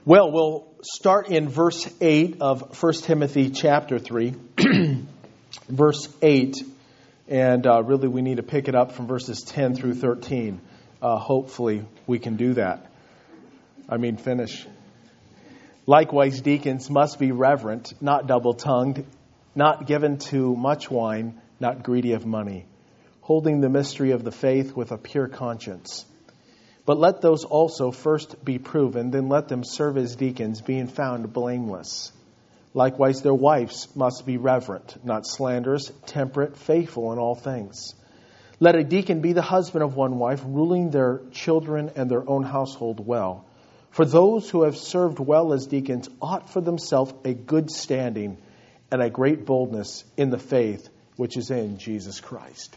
Well, we'll start in verse 8 of 1 Timothy chapter 3. Verse 8. And really we need to pick it up from verses 10 through 13. Hopefully we can do that. Finish. Likewise, deacons must be reverent, not double-tongued, not given to much wine, not greedy of money, holding the mystery of the faith with a pure conscience. But let those also first be proven, then let them serve as deacons, being found blameless. Likewise, their wives must be reverent, not slanderous, temperate, faithful in all things. Let a deacon be the husband of one wife, ruling their children and their own household well. For those who have served well as deacons ought for themselves a good standing and a great boldness in the faith which is in Jesus Christ.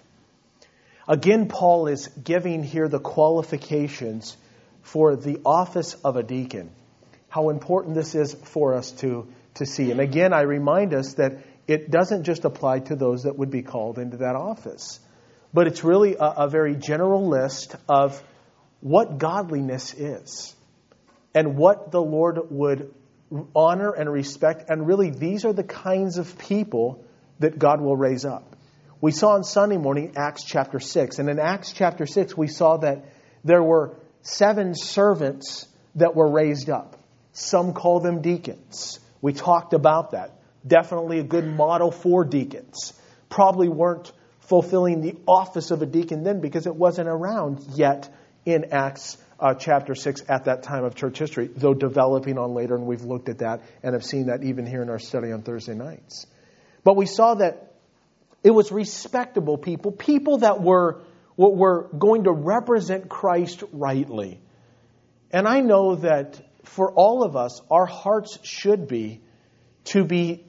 Again, Paul is giving here the qualifications for the office of a deacon. How important this is for us to see. And again, I remind us that it doesn't just apply to those that would be called into that office. But it's really a very general list of what godliness is. And what the Lord would honor and respect. And really, these are the kinds of people that God will raise up. We saw on Sunday morning Acts chapter 6. And in Acts chapter 6, we saw that there were 7 servants that were raised up. Some call them deacons. We talked about that. Definitely a good model for deacons. Probably weren't fulfilling the office of a deacon then because it wasn't around yet in Acts chapter 6 at that time of church history, though developing on later, and we've looked at that and have seen that even here in our study on Thursday nights. But we saw that it was respectable people that were going to represent Christ rightly. And I know that for all of us, our hearts should be to be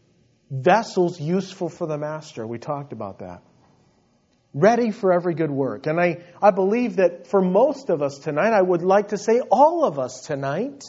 vessels useful for the Master. We talked about that. Ready for every good work. And I believe that for most of us tonight, I would like to say all of us tonight,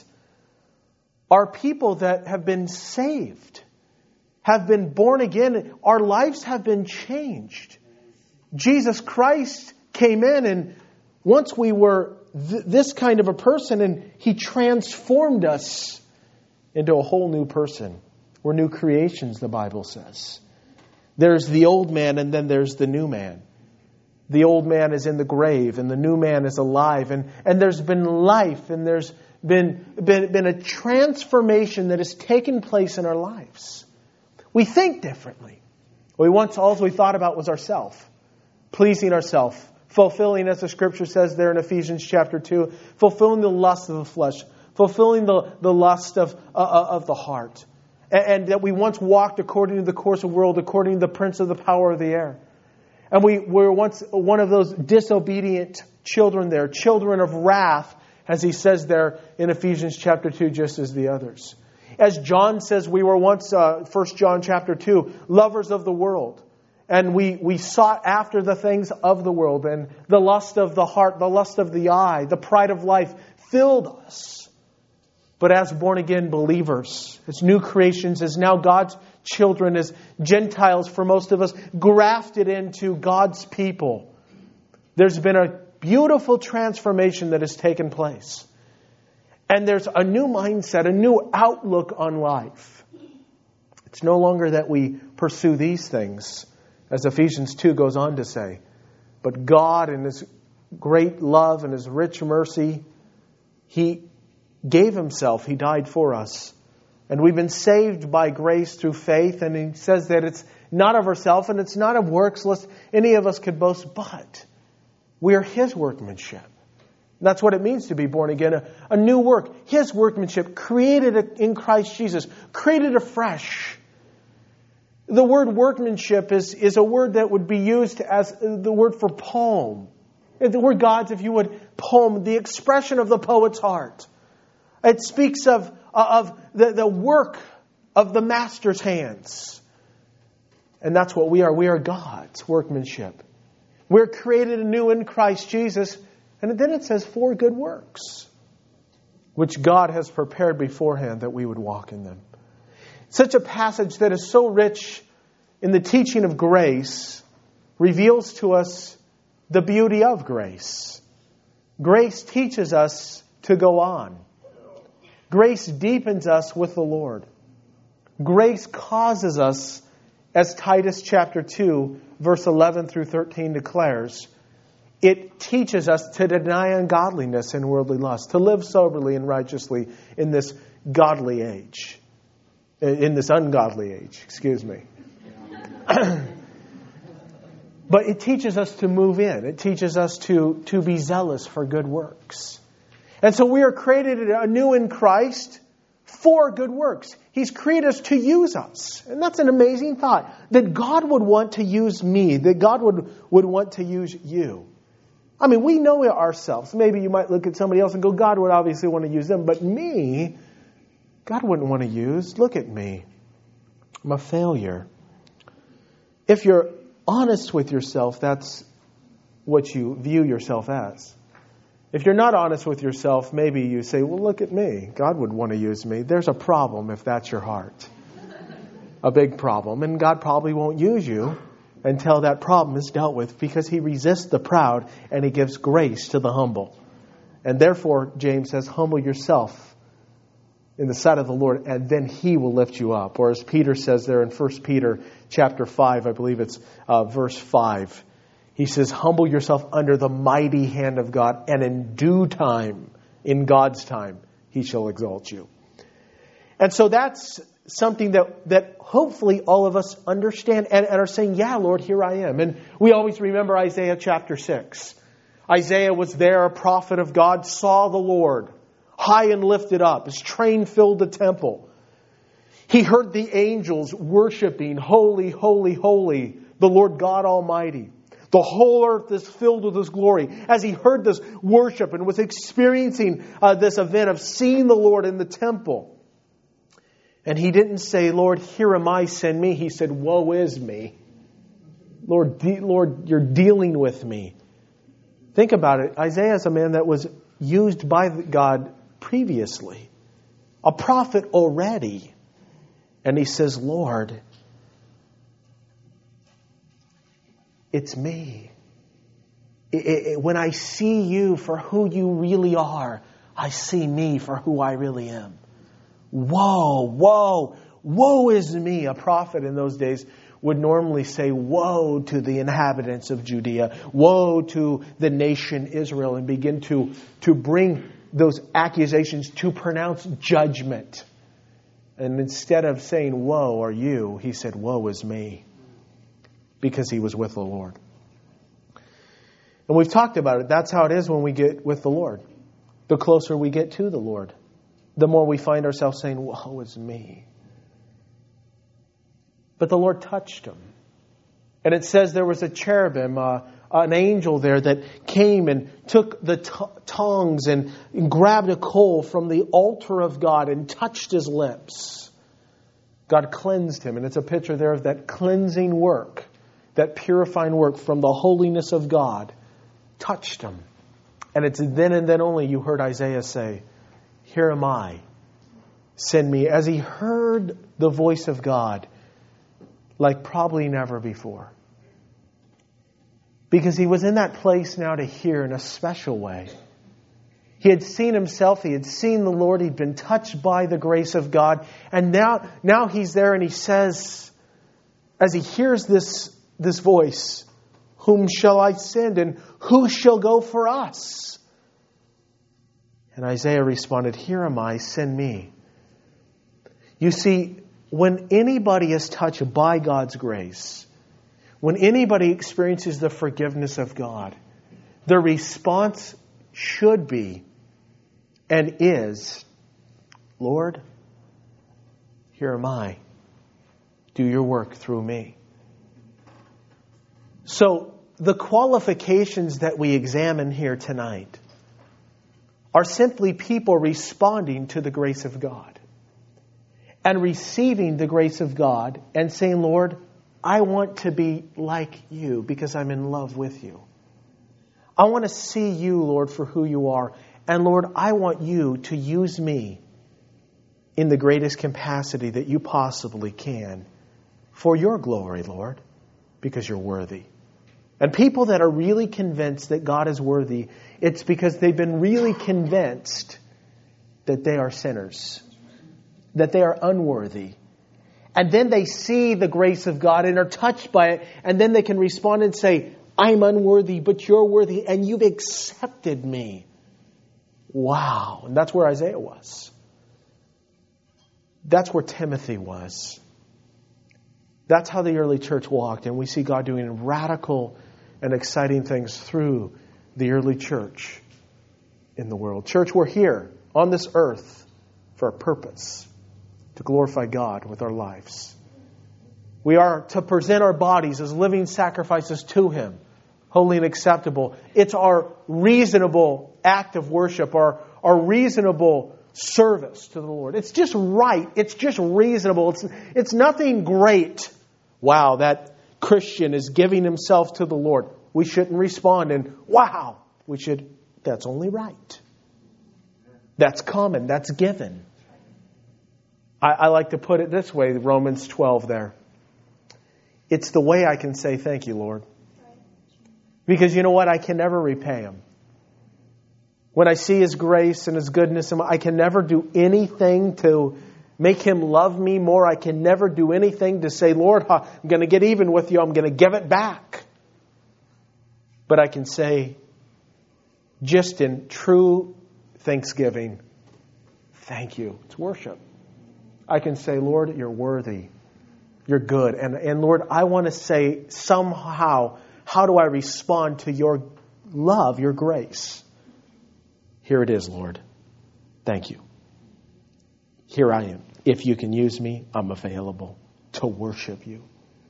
are people that have been saved, have been born again. Our lives have been changed. Jesus Christ came in, and once we were this kind of a person, and He transformed us into a whole new person. We're new creations, the Bible says. There's the old man, and then there's the new man. The old man is in the grave, and the new man is alive. And there's been life, and there's been a transformation that has taken place in our lives. We think differently. All we thought about was ourself, pleasing ourself, fulfilling, as the Scripture says there in Ephesians chapter 2, fulfilling the lust of the flesh, fulfilling the lust of the heart. And that we once walked according to the course of the world, according to the prince of the power of the air. And we were once one of those disobedient children there, children of wrath, as he says there in Ephesians chapter 2, just as the others. As John says, we were once, 1 John chapter 2, lovers of the world. And we sought after the things of the world. And the lust of the heart, the lust of the eye, the pride of life filled us. But as born-again believers, as new creations, as now God's children, as Gentiles for most of us, grafted into God's people, there's been a beautiful transformation that has taken place. And there's a new mindset, a new outlook on life. It's no longer that we pursue these things, as Ephesians 2 goes on to say, but God in His great love and His rich mercy, He gave Himself. He died for us. And we've been saved by grace through faith. And He says that it's not of ourselves and it's not of works, lest any of us could boast, but we are His workmanship. And that's what it means to be born again. A new work. His workmanship, created in Christ Jesus, created afresh. The word workmanship is a word that would be used as the word for poem. The word God's, if you would, poem, the expression of the poet's heart. It speaks of the work of the master's hands. And that's what we are. We are God's workmanship. We're created anew in Christ Jesus. And then it says, for good works, which God has prepared beforehand that we would walk in them. Such a passage that is so rich in the teaching of grace reveals to us the beauty of grace. Grace teaches us to go on. Grace deepens us with the Lord. Grace causes us, as Titus chapter 2, verse 11 through 13 declares, it teaches us to deny ungodliness and worldly lust, to live soberly and righteously in this godly age. In this ungodly age, excuse me. But it teaches us to move in. It teaches us to be zealous for good works. And so we are created anew in Christ for good works. He's created us to use us. And that's an amazing thought. That God would want to use me. That God would want to use you. I mean, we know it ourselves. Maybe you might look at somebody else and go, God would obviously want to use them. But me, God wouldn't want to use. Look at me. I'm a failure. If you're honest with yourself, that's what you view yourself as. If you're not honest with yourself, maybe you say, well, look at me. God would want to use me. There's a problem if that's your heart. A big problem. And God probably won't use you until that problem is dealt with, because He resists the proud and He gives grace to the humble. And therefore, James says, humble yourself in the sight of the Lord, and then He will lift you up. Or as Peter says there in 1 Peter chapter 5, I believe it's verse 5. He says, humble yourself under the mighty hand of God, and in due time, in God's time, He shall exalt you. And so that's something that hopefully all of us understand and are saying, yeah, Lord, here I am. And we always remember Isaiah chapter 6. Isaiah was there, a prophet of God, saw the Lord, high and lifted up. His train filled the temple. He heard the angels worshiping, holy, holy, holy, the Lord God Almighty. The whole earth is filled with His glory. As he heard this worship and was experiencing this event of seeing the Lord in the temple. And he didn't say, Lord, here am I, send me. He said, woe is me. Lord, you're dealing with me. Think about it. Isaiah is a man that was used by God previously. A prophet already. And he says, Lord, it's me. When I see you for who you really are, I see me for who I really am. Woe is me. A prophet in those days would normally say, woe to the inhabitants of Judea, woe to the nation Israel, and begin to bring those accusations, to pronounce judgment. And instead of saying, woe are you, he said, woe is me. Because he was with the Lord. And we've talked about it. That's how it is when we get with the Lord. The closer we get to the Lord, the more we find ourselves saying, woe is me. But the Lord touched him. And it says there was a cherubim, an angel there that came and took the tongs and grabbed a coal from the altar of God and touched his lips. God cleansed him. And it's a picture there of that cleansing work, that purifying work from the holiness of God touched him. And it's then and then only you heard Isaiah say, here am I, send me. As he heard the voice of God like probably never before. Because he was in that place now to hear in a special way. He had seen himself, he had seen the Lord, he'd been touched by the grace of God. And now he's there and he says, as he hears this voice, whom shall I send and who shall go for us? And Isaiah responded, here am I, send me. You see, when anybody is touched by God's grace, when anybody experiences the forgiveness of God, their response should be and is, Lord, here am I. Do your work through me. So the qualifications that we examine here tonight are simply people responding to the grace of God and receiving the grace of God and saying, Lord, I want to be like you because I'm in love with you. I want to see you, Lord, for who you are. And Lord, I want you to use me in the greatest capacity that you possibly can for your glory, Lord, because you're worthy. And people that are really convinced that God is worthy, it's because they've been really convinced that they are sinners, that they are unworthy. And then they see the grace of God and are touched by it. And then they can respond and say, I'm unworthy, but you're worthy, and you've accepted me. Wow. And that's where Isaiah was. That's where Timothy was. That's how the early church walked. And we see God doing radical and exciting things through the early church in the world. Church, we're here on this earth for a purpose, to glorify God with our lives. We are to present our bodies as living sacrifices to Him, holy and acceptable. It's our reasonable act of worship, our reasonable service to the Lord. It's just right. It's just reasonable. It's nothing great. Wow, that Christian is giving himself to the Lord. We shouldn't respond and, wow, that's only right. That's common. That's given. I like to put it this way, Romans 12 there. It's the way I can say thank you, Lord. Because you know what? I can never repay Him. When I see His grace and His goodness, I can never do anything to make Him love me more. I can never do anything to say, Lord, I'm going to get even with you. I'm going to give it back. But I can say, just in true thanksgiving, thank you. It's worship. I can say, Lord, you're worthy. You're good. And Lord, I want to say somehow, how do I respond to your love, your grace? Here it is, Lord. Thank you. Here I am. If you can use me, I'm available to worship you.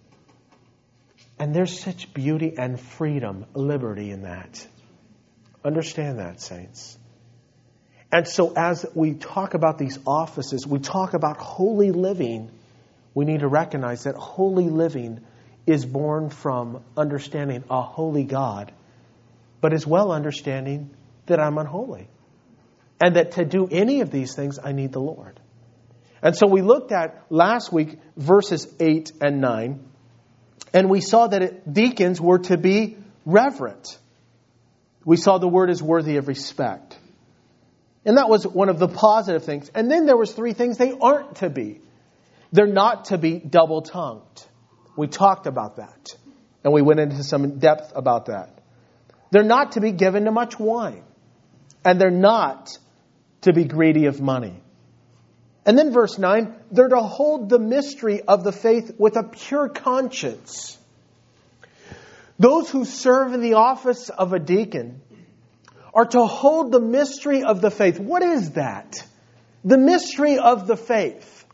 And there's such beauty and freedom, liberty in that. Understand that, saints. And so as we talk about these offices, we talk about holy living, we need to recognize that holy living is born from understanding a holy God, but as well understanding that I'm unholy. And that to do any of these things, I need the Lord. And so we looked at last week verses 8 and 9, and we saw that deacons were to be reverent. We saw the word is worthy of respect. And that was one of the positive things. And then there was 3 things they aren't to be. They're not to be double-tongued. We talked about that. And we went into some depth about that. They're not to be given to much wine. And they're not to be greedy of money. And then verse 9, they're to hold the mystery of the faith with a pure conscience. Those who serve in the office of a deacon are to hold the mystery of the faith. What is that? The mystery of the faith.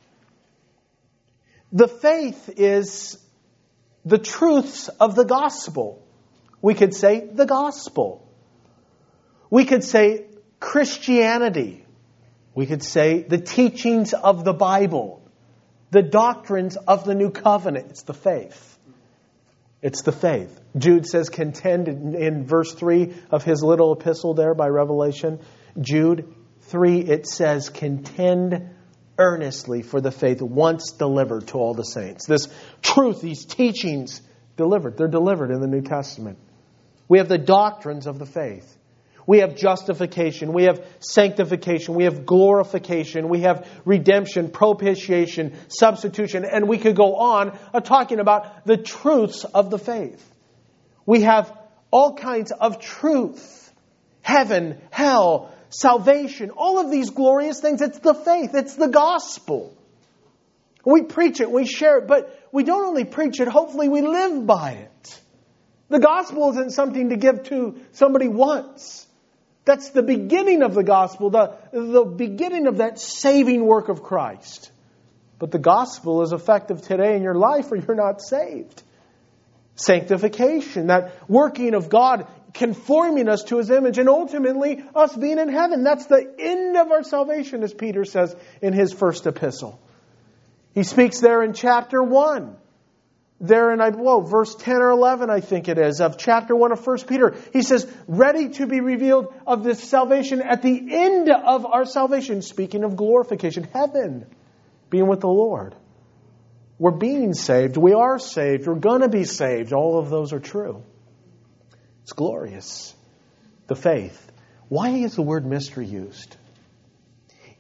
The faith is the truths of the gospel. We could say the gospel. We could say Christianity. We could say the teachings of the Bible. The doctrines of the new covenant. It's the faith. It's the faith. Jude says contend in verse 3 of his little epistle there by Revelation. Jude 3, it says contend earnestly for the faith once delivered to all the saints. This truth, these teachings delivered. They're delivered in the New Testament. We have the doctrines of the faith. We have justification. We have sanctification. We have glorification. We have redemption, propitiation, substitution. And we could go on talking about the truths of the faith. We have all kinds of truth. Heaven, hell, salvation. All of these glorious things. It's the faith. It's the gospel. We preach it. We share it. But we don't only preach it. Hopefully we live by it. The gospel isn't something to give to somebody once. That's the beginning of the gospel, the beginning of that saving work of Christ. But the gospel is effective today in your life or you're not saved. Sanctification, that working of God conforming us to His image and ultimately us being in heaven. That's the end of our salvation, as Peter says in his first epistle. He speaks there in chapter 1. There in verse 10 or 11, I think it is, of chapter 1 of 1 Peter. He says, ready to be revealed of this salvation at the end of our salvation. Speaking of glorification, heaven, being with the Lord. We're being saved. We are saved. We're going to be saved. All of those are true. It's glorious. The faith. Why is the word mystery used?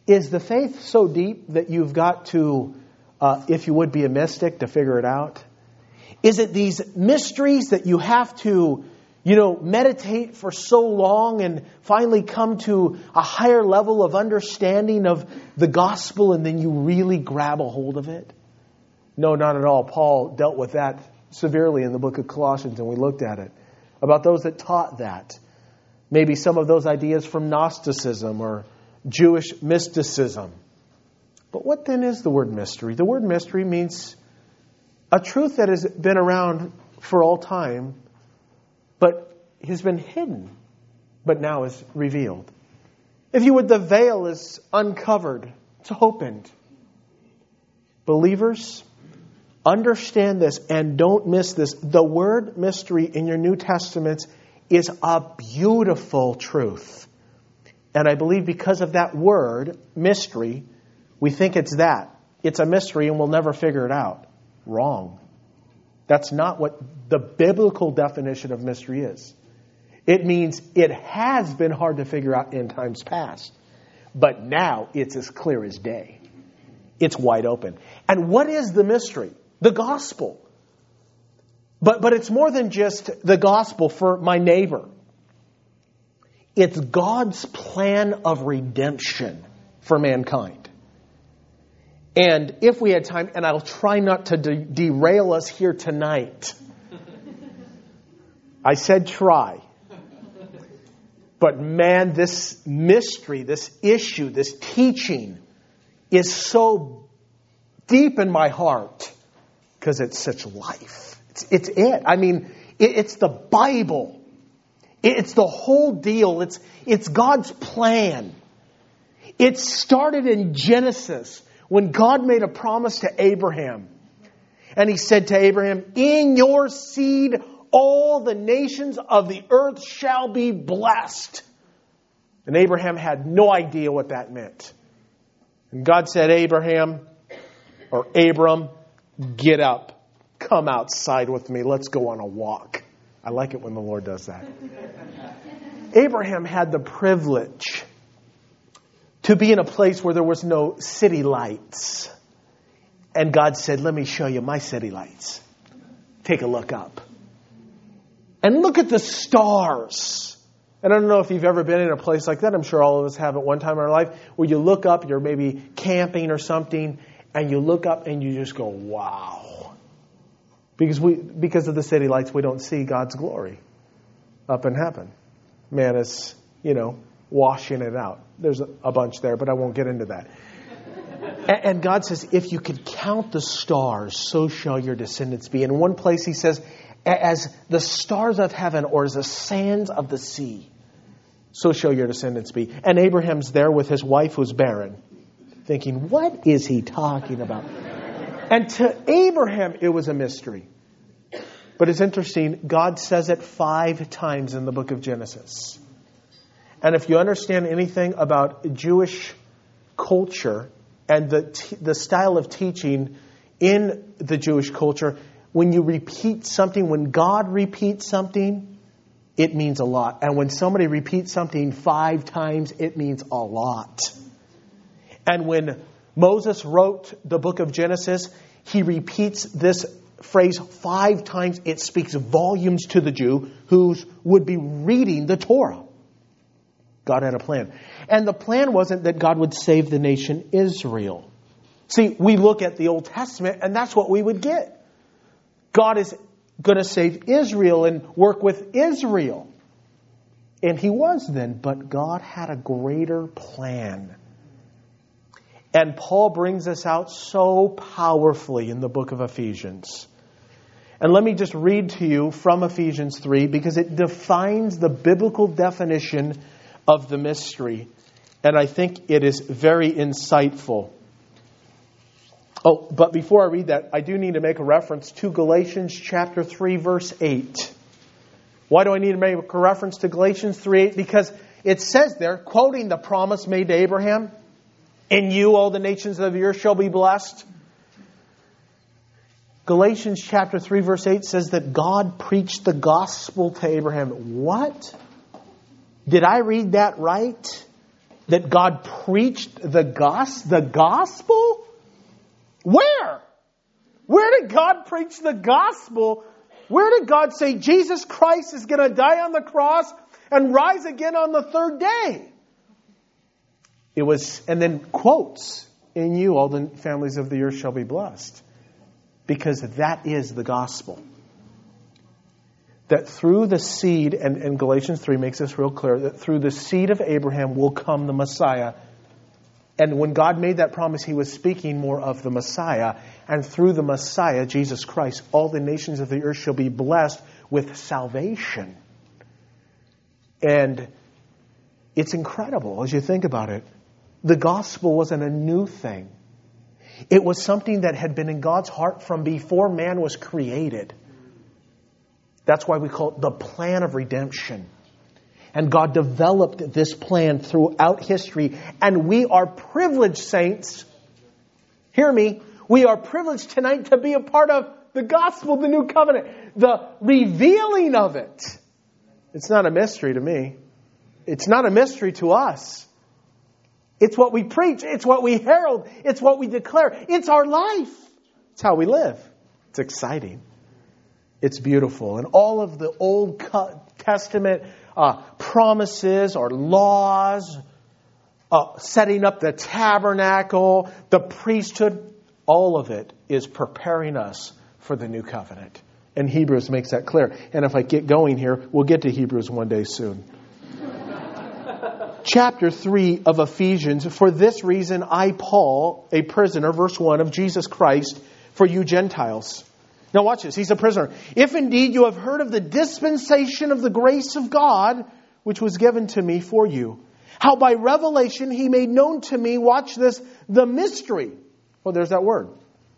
Is the faith so deep that you've got to, if you would be a mystic, to figure it out? Is it these mysteries that you have to, meditate for so long and finally come to a higher level of understanding of the gospel and then you really grab a hold of it? No, not at all. Paul dealt with that severely in the book of Colossians, and we looked at it. About those that taught that. Maybe some of those ideas from Gnosticism or Jewish mysticism. But what then is the word mystery? The word mystery means a truth that has been around for all time, but has been hidden, but now is revealed. If you would, the veil is uncovered. It's opened. Believers, understand this and don't miss this. The word mystery in your New Testaments is a beautiful truth. And I believe because of that word, mystery, we think it's that. It's a mystery and we'll never figure it out. Wrong. That's not what the biblical definition of mystery is. It means it has been hard to figure out in times past. But now it's as clear as day. It's wide open. And what is the mystery? The gospel. But it's more than just the gospel for my neighbor. It's God's plan of redemption for mankind. And if we had time, and I'll try not to derail us here tonight. I said try. But man, this mystery, this issue, this teaching is so deep in my heart because it's such life. It's it. I mean, it's the Bible. It's the whole deal. It's God's plan. It started in Genesis when God made a promise to Abraham. And He said to Abraham, in your seed all the nations of the earth shall be blessed. And Abraham had no idea what that meant. And God said, Abram, get up. Come outside with me. Let's go on a walk. I like it when the Lord does that. Abraham had the privilege to be in a place where there was no city lights. And God said, let me show you my city lights. Take a look up. And look at the stars. And I don't know if you've ever been in a place like that. I'm sure all of us have at one time in our life where you look up, you're maybe camping or something, and you look up and you just go, wow. Because of the city lights, we don't see God's glory up in heaven. Man is, washing it out. There's a bunch there, but I won't get into that. And God says, if you could count the stars, so shall your descendants be. In one place He says, as the stars of heaven or as the sands of the sea, so shall your descendants be. And Abraham's there with his wife who's barren, thinking, what is he talking about? And to Abraham, it was a mystery. But it's interesting, God says it 5 times in the book of Genesis. And if you understand anything about Jewish culture and the style of teaching in the Jewish culture, when you repeat something, when God repeats something, it means a lot. And when somebody repeats something 5 times, it means a lot. And when Moses wrote the book of Genesis, he repeats this phrase 5 times. It speaks volumes to the Jew who would be reading the Torah. God had a plan. And the plan wasn't that God would save the nation Israel. See, we look at the Old Testament and that's what we would get. God is going to save Israel and work with Israel. And He was then, but God had a greater plan. And Paul brings this out so powerfully in the book of Ephesians. And let me just read to you from Ephesians 3 because it defines the biblical definition of the mystery. And I think it is very insightful. Oh, but before I read that, I do need to make a reference to Galatians chapter 3, verse 8. Why do I need to make a reference to Galatians 3:8? Because it says there, quoting the promise made to Abraham, in you all the nations of the earth shall be blessed. Galatians chapter 3 verse 8 says that God preached the gospel to Abraham. What? Did I read that right? that God preached the gospel? Where? Where did God preach the gospel? Where did God say Jesus Christ is going to die on the cross and rise again on the third day? It was, and then quotes, "In you all the families of the earth shall be blessed." Because that is the gospel. That through the seed, and Galatians 3 makes this real clear, that through the seed of Abraham will come the Messiah. And when God made that promise, He was speaking more of the Messiah. And through the Messiah, Jesus Christ, all the nations of the earth shall be blessed with salvation. And it's incredible as you think about it. The gospel wasn't a new thing. It was something that had been in God's heart from before man was created. That's why we call it the plan of redemption. And God developed this plan throughout history. And we are privileged, saints. Hear me. We are privileged tonight to be a part of the gospel, the new covenant. The revealing of it. It's not a mystery to me. It's not a mystery to us. It's what we preach. It's what we herald. It's what we declare. It's our life. It's how we live. It's exciting. It's beautiful. And all of the Old Testament promises or laws, setting up the tabernacle, the priesthood, all of it is preparing us for the new covenant. And Hebrews makes that clear. And if I get going here, we'll get to Hebrews one day soon. Chapter 3 of Ephesians, "For this reason I, Paul, a prisoner," verse 1, "of Jesus Christ, for you Gentiles." Now watch this. He's a prisoner. "If indeed you have heard of the dispensation of the grace of God, which was given to me for you, how by revelation He made known to me," watch this, "the mystery." Well, there's that word.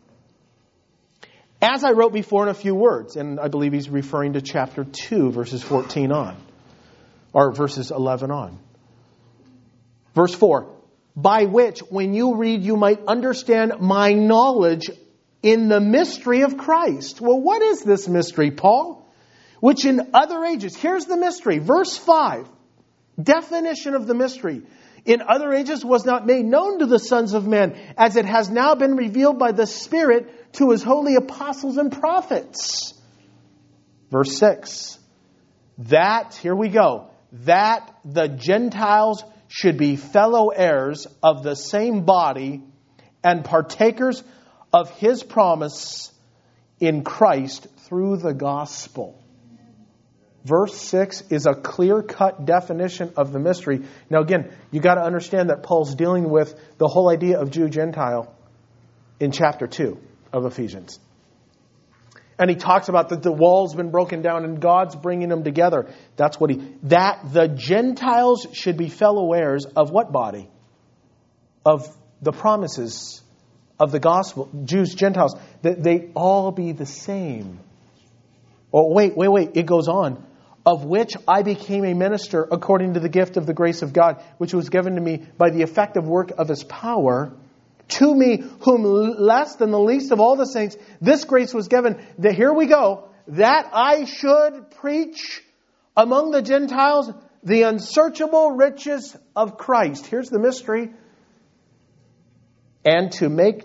"As I wrote before in a few words." And I believe he's referring to chapter 2, verses 14 on. Or verses 11 on. Verse 4. "By which, when you read, you might understand my knowledge in the mystery of Christ." Well, what is this mystery, Paul? "Which in other ages," here's the mystery. Verse 5. Definition of the mystery. "In other ages was not made known to the sons of men, as it has now been revealed by the Spirit to His holy apostles and prophets." Verse 6. "That," here we go, "that the Gentiles should be fellow heirs of the same body and partakers of His promise in Christ through the gospel." Verse 6 is a clear-cut definition of the mystery. Now again, you got to understand that Paul's dealing with the whole idea of Jew-Gentile in chapter 2 of Ephesians. And he talks about that the wall's been broken down and God's bringing them together. That's what that the Gentiles should be fellow heirs of what body? Of the promises of the gospel. Jews, Gentiles, that they all be the same. Oh, wait. It goes on. "Of which I became a minister according to the gift of the grace of God, which was given to me by the effective work of His power. To me, whom less than the least of all the saints, this grace was given," that, here we go, "that I should preach among the Gentiles the unsearchable riches of Christ." Here's the mystery. And to make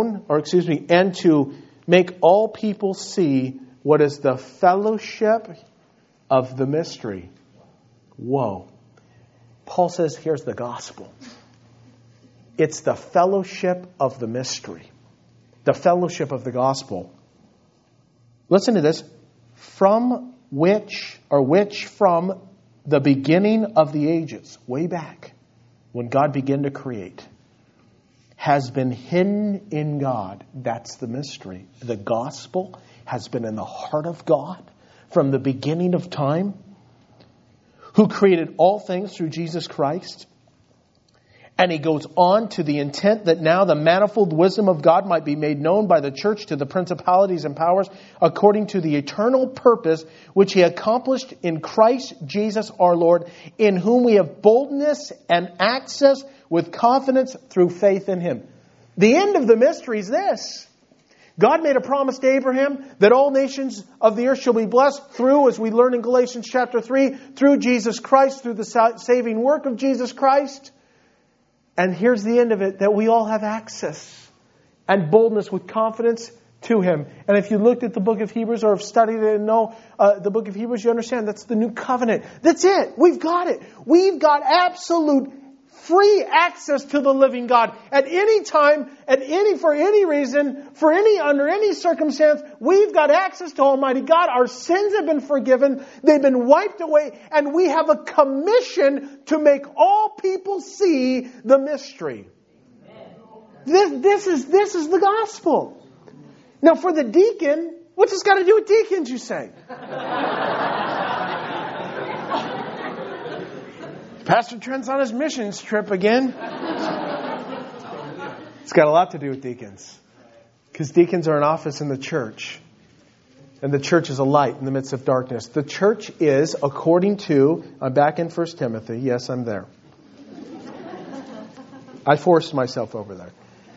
all people see what is the fellowship of the mystery. Whoa. Paul says, here's the gospel. It's the fellowship of the mystery. The fellowship of the gospel. Listen to this. Which from the beginning of the ages, way back, when God began to create, has been hidden in God. That's the mystery. The gospel has been in the heart of God from the beginning of time, who created all things through Jesus Christ. And he goes on to the intent that now the manifold wisdom of God might be made known by the church to the principalities and powers, according to the eternal purpose which He accomplished in Christ Jesus our Lord, in whom we have boldness and access with confidence through faith in Him. The end of the mystery is this. God made a promise to Abraham that all nations of the earth shall be blessed through, as we learn in Galatians chapter 3, through Jesus Christ, through the saving work of Jesus Christ. And here's the end of it, that we all have access and boldness with confidence to Him. And if you looked at the book of Hebrews or have studied it and know the book of Hebrews, you understand that's the new covenant. That's it. We've got it. We've got absolute free access to the living God. At any time, for any reason, under any circumstance, we've got access to Almighty God. Our sins have been forgiven. They've been wiped away. And we have a commission to make all people see the mystery. This is the gospel. Now for the deacon, what's this got to do with deacons, you say? Pastor Trent's on his missions trip again. It's got a lot to do with deacons. Because deacons are an office in the church. And the church is a light in the midst of darkness. The church is, according to, I'm back in 1 Timothy. Yes, I'm there. I forced myself over there.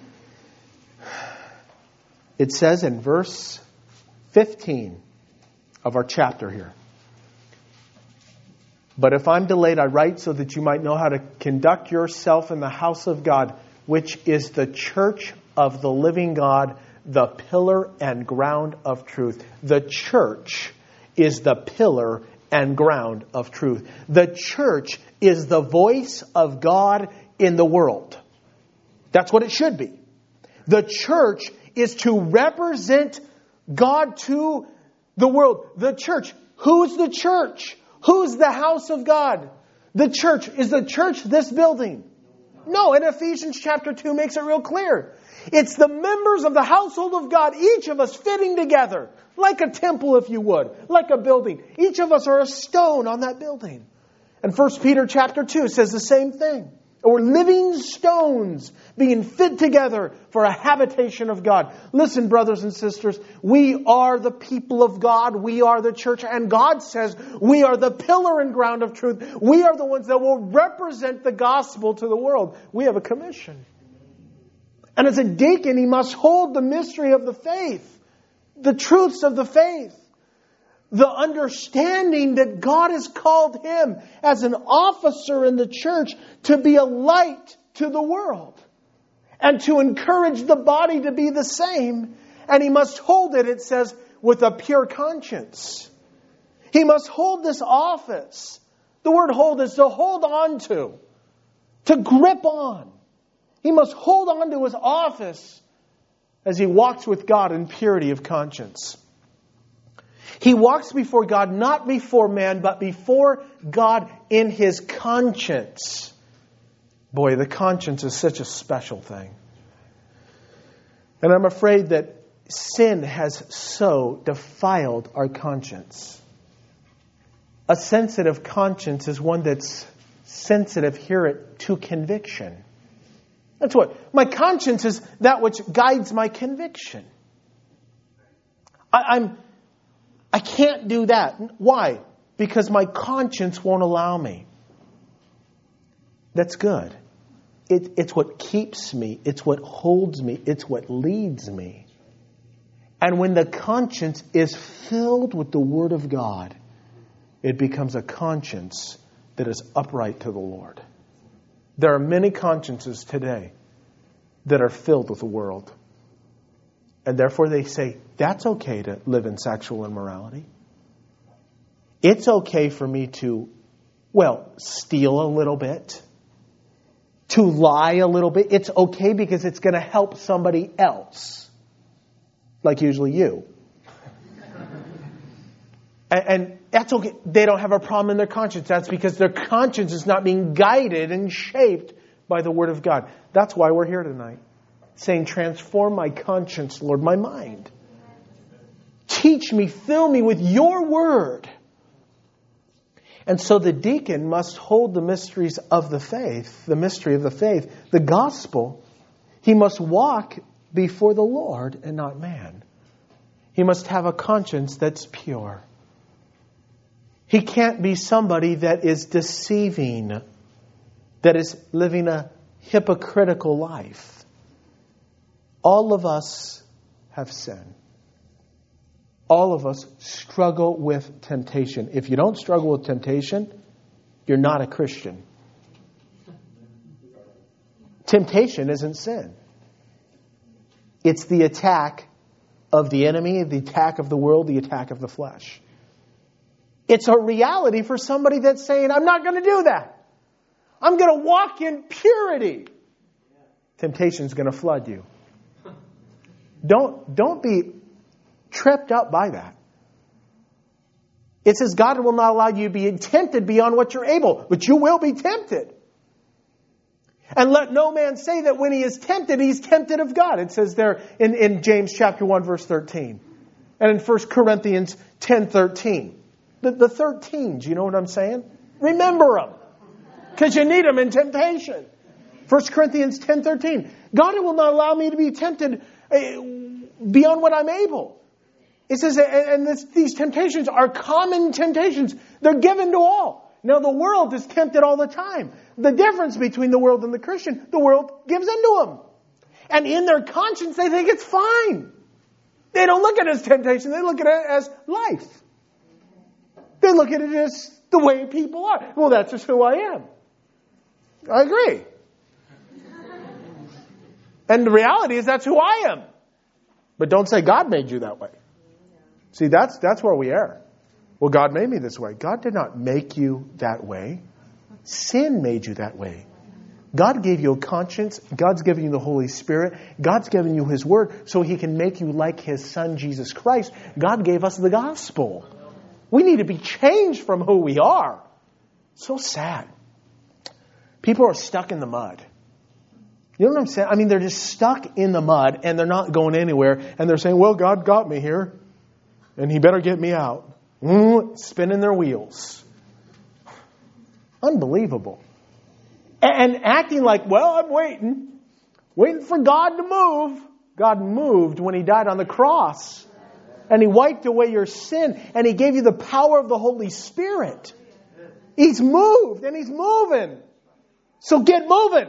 It says in verse 15 of our chapter here, "But if I'm delayed, I write so that you might know how to conduct yourself in the house of God, which is the church of the living God, the pillar and ground of truth." The church is the pillar and ground of truth. The church is the voice of God in the world. That's what it should be. The church is to represent God to the world. The church. Who's the church? Who's the house of God? The church. Is the church this building? No, and Ephesians chapter 2 makes it real clear. It's the members of the household of God, each of us fitting together, like a temple if you would, like a building. Each of us are a stone on that building. And 1 Peter chapter 2 says the same thing. We're living stones being fit together for a habitation of God. Listen, brothers and sisters, we are the people of God. We are the church. And God says we are the pillar and ground of truth. We are the ones that will represent the gospel to the world. We have a commission. And as a deacon, he must hold the mystery of the faith, the truths of the faith. The understanding that God has called him as an officer in the church to be a light to the world and to encourage the body to be the same. And he must hold it, it says, with a pure conscience. He must hold this office. The word hold is to hold on to grip on. He must hold on to his office as he walks with God in purity of conscience. He walks before God, not before man, but before God in his conscience. Boy, the conscience is such a special thing. And I'm afraid that sin has so defiled our conscience. A sensitive conscience is one that's sensitive, hear it, to conviction. That's what. My conscience is that which guides my conviction. I can't do that. Why? Because my conscience won't allow me. That's good. It's what keeps me. It's what holds me. It's what leads me. And when the conscience is filled with the Word of God, it becomes a conscience that is upright to the Lord. There are many consciences today that are filled with the world. And therefore they say, that's okay to live in sexual immorality. It's okay for me to, steal a little bit. To lie a little bit. It's okay because it's going to help somebody else. Like usually you. And that's okay. They don't have a problem in their conscience. That's because their conscience is not being guided and shaped by the Word of God. That's why we're here tonight. Saying, transform my conscience, Lord, my mind. Teach me, fill me with your Word. And so the deacon must hold the mysteries of the faith, the mystery of the faith, the gospel. He must walk before the Lord and not man. He must have a conscience that's pure. He can't be somebody that is deceiving, that is living a hypocritical life. All of us have sin. All of us struggle with temptation. If you don't struggle with temptation, you're not a Christian. Temptation isn't sin. It's the attack of the enemy, the attack of the world, the attack of the flesh. It's a reality for somebody that's saying, I'm not going to do that. I'm going to walk in purity. Temptation's going to flood you. Don't be tripped up by that. It says God will not allow you to be tempted beyond what you're able, but you will be tempted. And let no man say that when he is tempted, he's tempted of God. It says there in James chapter 1, verse 13. And in 1 Corinthians 10:13. The 13s, you know what I'm saying? Remember them. Because you need them in temptation. 1 Corinthians 10:13. God will not allow me to be tempted beyond what I'm able. It says, and these temptations are common temptations. They're given to all. Now, the world is tempted all the time. The difference between the world and the Christian, the world gives into them. And in their conscience, they think it's fine. They don't look at it as temptation. They look at it as life. They look at it as the way people are. Well, that's just who I am. I agree. And the reality is that's who I am. But don't say God made you that way. See, that's where we err. Well, God made me this way. God did not make you that way. Sin made you that way. God gave you a conscience. God's given you the Holy Spirit. God's given you His Word so He can make you like His Son, Jesus Christ. God gave us the gospel. We need to be changed from who we are. So sad. People are stuck in the mud. You know what I'm saying? I mean, they're just stuck in the mud and they're not going anywhere. And they're saying, well, God got me here and He better get me out. Spinning their wheels. Unbelievable. And acting like, well, I'm waiting for God to move. God moved when He died on the cross. And He wiped away your sin. And He gave you the power of the Holy Spirit. He's moved and He's moving. So get moving.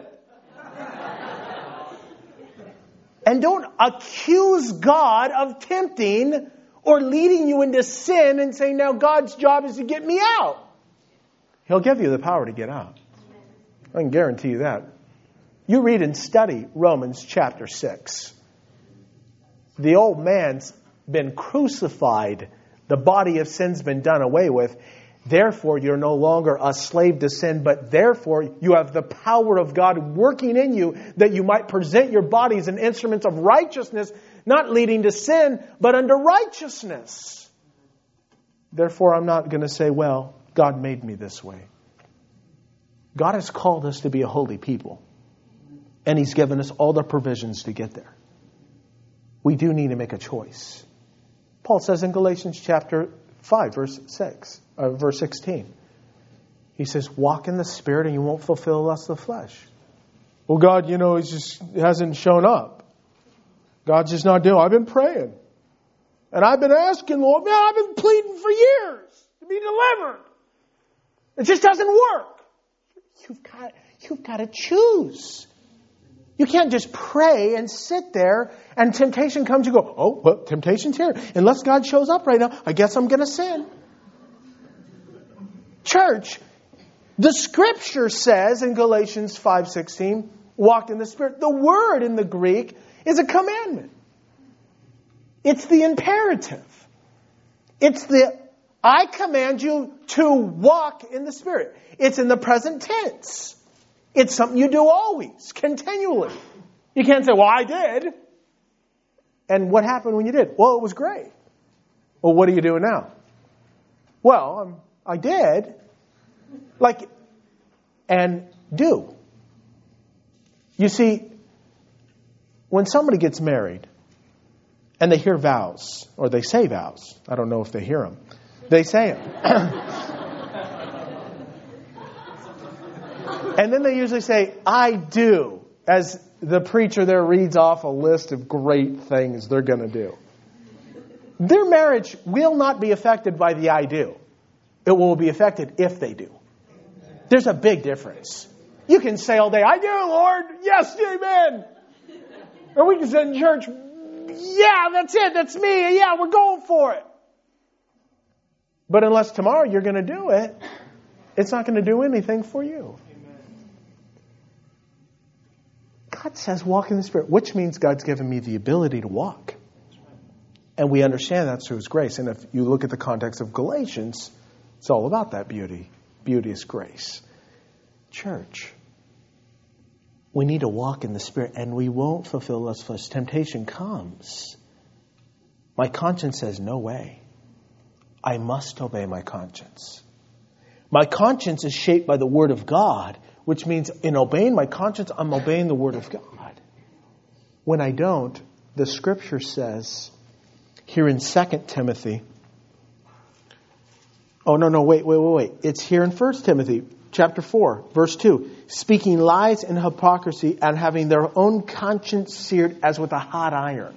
And don't accuse God of tempting or leading you into sin and saying, now God's job is to get me out. He'll give you the power to get out. I can guarantee you that. You read and study Romans chapter 6. The old man's been crucified. The body of sin's been done away with. Therefore, you're no longer a slave to sin, but therefore you have the power of God working in you that you might present your bodies as instruments of righteousness, not leading to sin, but unto righteousness. Therefore, I'm not going to say, well, God made me this way. God has called us to be a holy people. And He's given us all the provisions to get there. We do need to make a choice. Paul says in Galatians chapter 5, verse 16. He says, walk in the Spirit and you won't fulfill the lust of the flesh. Well, God, He just hasn't shown up. God's just not doing it. I've been praying. And I've been asking, Lord, man, I've been pleading for years to be delivered. It just doesn't work. You've got to choose. You can't just pray and sit there and temptation comes, you go, oh, well, temptation's here. Unless God shows up right now, I guess I'm going to sin. Church, the Scripture says in Galatians 5:16, walk in the Spirit. The word in the Greek is a commandment. It's the imperative. It's the, I command you to walk in the Spirit. It's in the present tense. It's something you do always, continually. You can't say, well, I did. And what happened when you did? Well, it was great. Well, what are you doing now? Well, I did. And do. You see, when somebody gets married and they hear vows, or they say vows, I don't know if they hear them. They say them. And then they usually say, I do, as the preacher there reads off a list of great things they're going to do. Their marriage will not be affected by the I do. It will be affected if they do. There's a big difference. You can say all day, I do, Lord. Yes, amen. Or we can say in church, yeah, that's it. That's me. Yeah, we're going for it. But unless tomorrow you're going to do it, it's not going to do anything for you. God says walk in the Spirit, which means God's given me the ability to walk. And we understand that's through His grace. And if you look at the context of Galatians, it's all about that beauty. Beauty is grace. Church, we need to walk in the Spirit, and we won't fulfill lust of flesh. Temptation comes. My conscience says, no way. I must obey my conscience. My conscience is shaped by the Word of God, which means in obeying my conscience, I'm obeying the Word of God. When I don't, the Scripture says here in 2 Timothy, wait. It's here in 1 Timothy chapter 4, verse 2. Speaking lies and hypocrisy and having their own conscience seared as with a hot iron.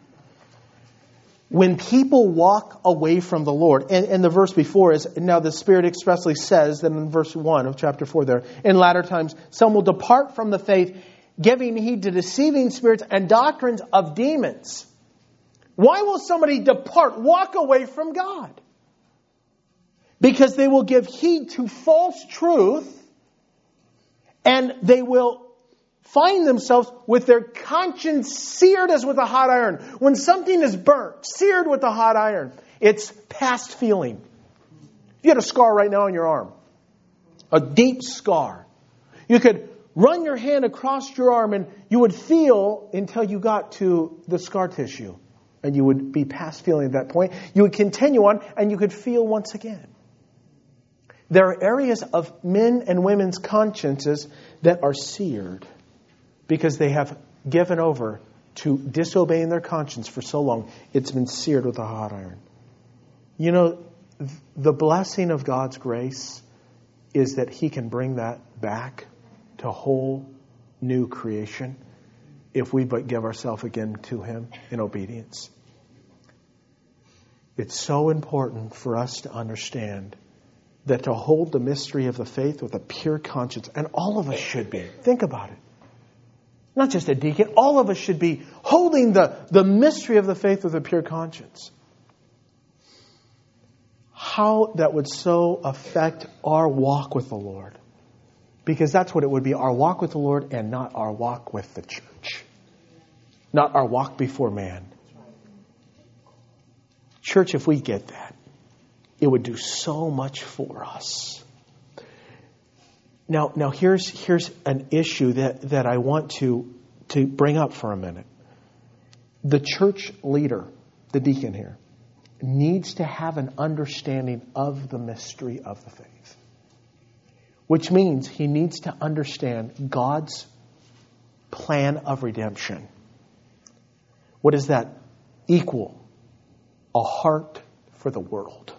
When people walk away from the Lord, and the verse before is, now the Spirit expressly says that in verse 1 of chapter 4 there, in latter times, some will depart from the faith, giving heed to deceiving spirits and doctrines of demons. Why will somebody depart, walk away from God? Because they will give heed to false truth, and they will find themselves with their conscience seared as with a hot iron. When something is burnt, seared with a hot iron, it's past feeling. You had a scar right now on your arm. A deep scar. You could run your hand across your arm and you would feel until you got to the scar tissue. And you would be past feeling at that point. You would continue on and you could feel once again. There are areas of men and women's consciences that are seared because they have given over to disobeying their conscience for so long. It's been seared with a hot iron. You know, the blessing of God's grace is that He can bring that back to whole new creation if we but give ourselves again to Him in obedience. It's so important for us to understand that to hold the mystery of the faith with a pure conscience, and all of us should be. Think about it. Not just a deacon, all of us should be holding the mystery of the faith with a pure conscience. How that would so affect our walk with the Lord. Because that's what it would be, our walk with the Lord and not our walk with the church. Not our walk before man. Church, if we get that, it would do so much for us. Now here's an issue that I want to bring up for a minute. The church leader, the deacon here, needs to have an understanding of the mystery of the faith. Which means he needs to understand God's plan of redemption. What does that equal? A heart for the world.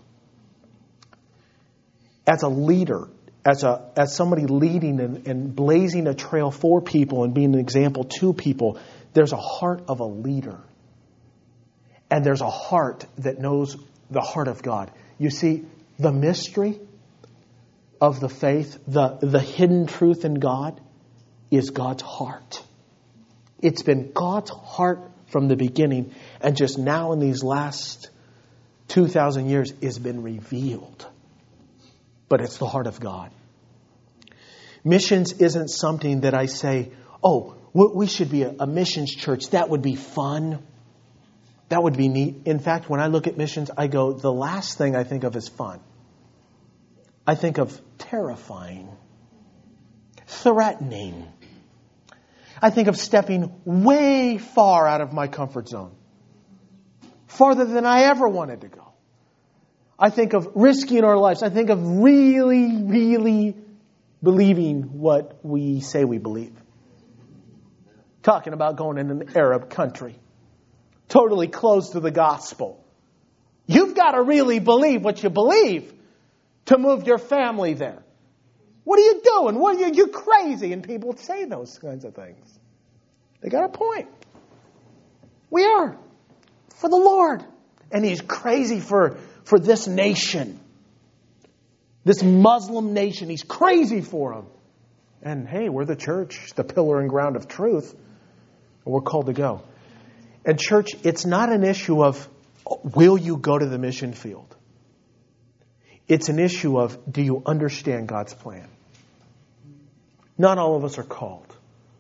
As a leader, as somebody leading and blazing a trail for people and being an example to people, there's a heart of a leader. And there's a heart that knows the heart of God. You see, the mystery of the faith, the hidden truth in God, is God's heart. It's been God's heart from the beginning, and just now in these last 2,000 years has been revealed. But it's the heart of God. Missions isn't something that I say, oh, we should be a missions church. That would be fun. That would be neat. In fact, when I look at missions, I go, the last thing I think of is fun. I think of terrifying, threatening. I think of stepping way far out of my comfort zone. Farther than I ever wanted to go. I think of risking our lives. I think of really, really believing what we say we believe. Talking about going in an Arab country. Totally closed to the gospel. You've got to really believe what you believe to move your family there. What are you doing? You're crazy. And people say those kinds of things. They got a point. We are. For the Lord. And He's crazy for this nation. This Muslim nation. He's crazy for them. And hey, we're the church, the pillar and ground of truth. And we're called to go. And church, it's not an issue of, will you go to the mission field? It's an issue of, do you understand God's plan? Not all of us are called.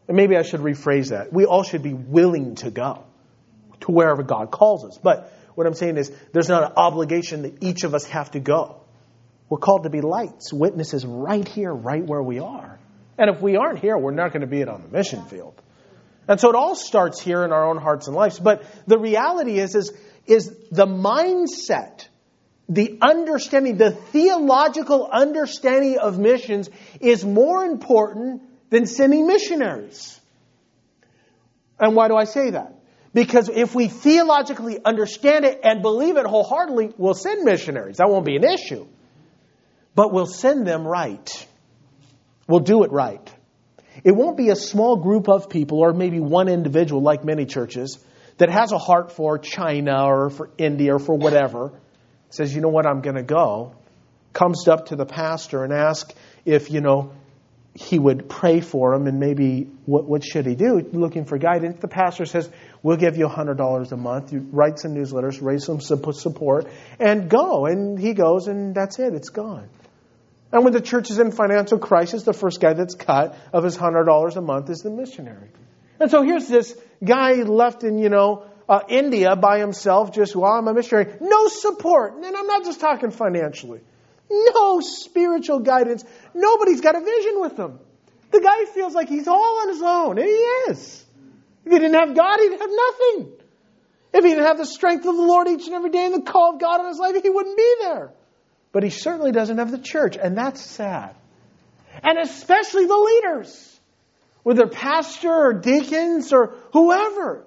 And maybe I should rephrase that. We all should be willing to go to wherever God calls us. But what I'm saying is there's not an obligation that each of us have to go. We're called to be lights, witnesses right here, right where we are. And if we aren't here, we're not going to be it on the mission field. And so it all starts here in our own hearts and lives. But the reality is the mindset, the understanding, the theological understanding of missions is more important than sending missionaries. And why do I say that? Because if we theologically understand it and believe it wholeheartedly, we'll send missionaries. That won't be an issue. But we'll send them right. We'll do it right. It won't be a small group of people or maybe one individual like many churches that has a heart for China or for India or for whatever. Says, you know what, I'm going to go. Comes up to the pastor and asks if, he would pray for him and maybe what should he do? Looking for guidance. The pastor says, we'll give you $100 a month. You write some newsletters, raise some support, and go. And he goes, and that's it. It's gone. And when the church is in financial crisis, the first guy that's cut of his $100 a month is the missionary. And so here's this guy left in, India by himself, just, I'm a missionary. No support. And I'm not just talking financially. No spiritual guidance. Nobody's got a vision with him. The guy feels like he's all on his own. And he is. If he didn't have God, he'd have nothing. If he didn't have the strength of the Lord each and every day and the call of God in his life, he wouldn't be there. But he certainly doesn't have the church. And that's sad. And especially the leaders. Whether pastor or deacons or whoever.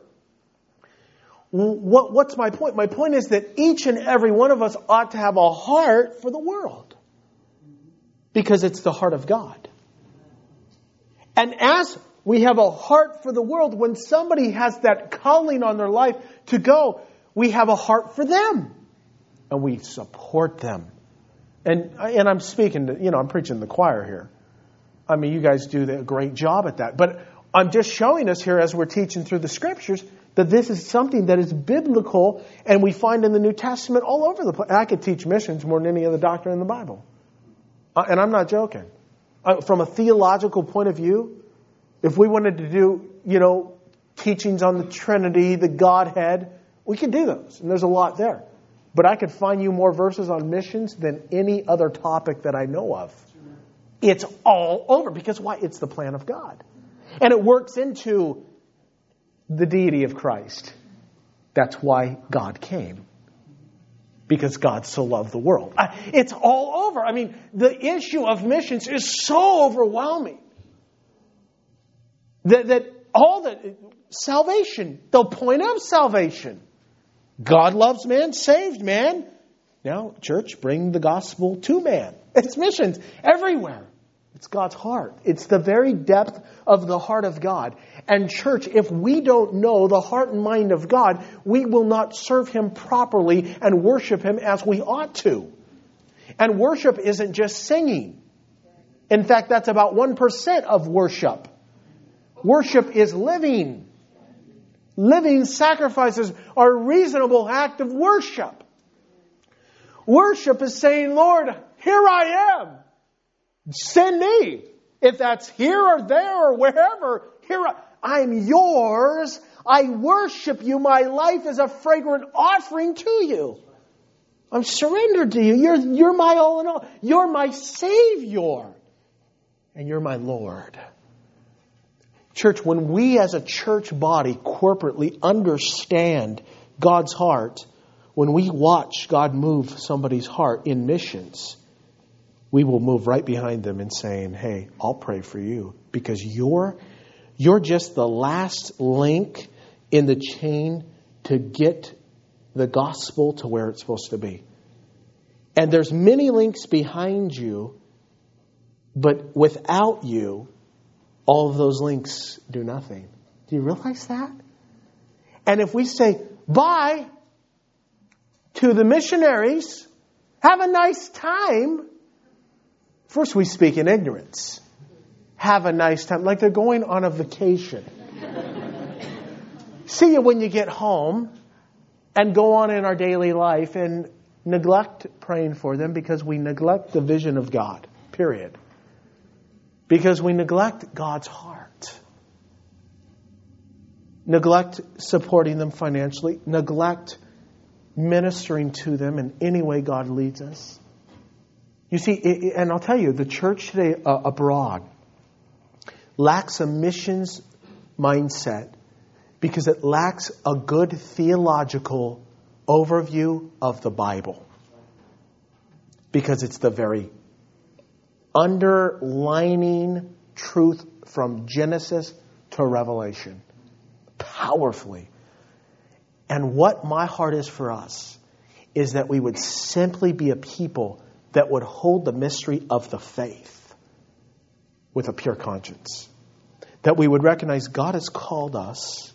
What's my point? My point is that each and every one of us ought to have a heart for the world. Because it's the heart of God. And as we have a heart for the world, when somebody has that calling on their life to go, we have a heart for them. And we support them. And I'm speaking to, I'm preaching to the choir here. I mean, you guys do a great job at that. But I'm just showing us here as we're teaching through the Scriptures that this is something that is biblical and we find in the New Testament all over the place. I could teach missions more than any other doctrine in the Bible. And I'm not joking. From a theological point of view, if we wanted to do, teachings on the Trinity, the Godhead, we could do those. And there's a lot there. But I could find you more verses on missions than any other topic that I know of. It's all over. Because why? It's the plan of God. And it works into the deity of Christ. That's why God came. Because God so loved the world. It's all over. I mean, the issue of missions is so overwhelming. That all the salvation, the point of salvation. God loves man, saved man. Now, church, bring the gospel to man. It's missions everywhere. It's God's heart. It's the very depth of the heart of God. And church, if we don't know the heart and mind of God, we will not serve Him properly and worship Him as we ought to. And worship isn't just singing. In fact, that's about 1% of worship. Worship is living. Living sacrifices are a reasonable act of worship. Worship is saying, Lord, here I am. Send me. If that's here or there or wherever, I'm yours. I worship you. My life is a fragrant offering to you. I'm surrendered to you. You're my all in all. You're my Savior. And you're my Lord. Church, when we as a church body corporately understand God's heart, when we watch God move somebody's heart in missions, we will move right behind them in saying, hey, I'll pray for you because you're just the last link in the chain to get the gospel to where it's supposed to be. And there's many links behind you, but without you, all of those links do nothing. Do you realize that? And if we say bye to the missionaries, have a nice time. First, we speak in ignorance. Have a nice time. Like they're going on a vacation. See you when you get home and go on in our daily life and neglect praying for them because we neglect the vision of God. Period. Because we neglect God's heart. neglect supporting them financially, neglect ministering to them in any way God leads us. You see, and I'll tell you, the church today abroad lacks a missions mindset because it lacks a good theological overview of the Bible. Because it's the very underlining truth from Genesis to Revelation. Powerfully. And what my heart is for us is that we would simply be a people that would hold the mystery of the faith with a pure conscience. That we would recognize God has called us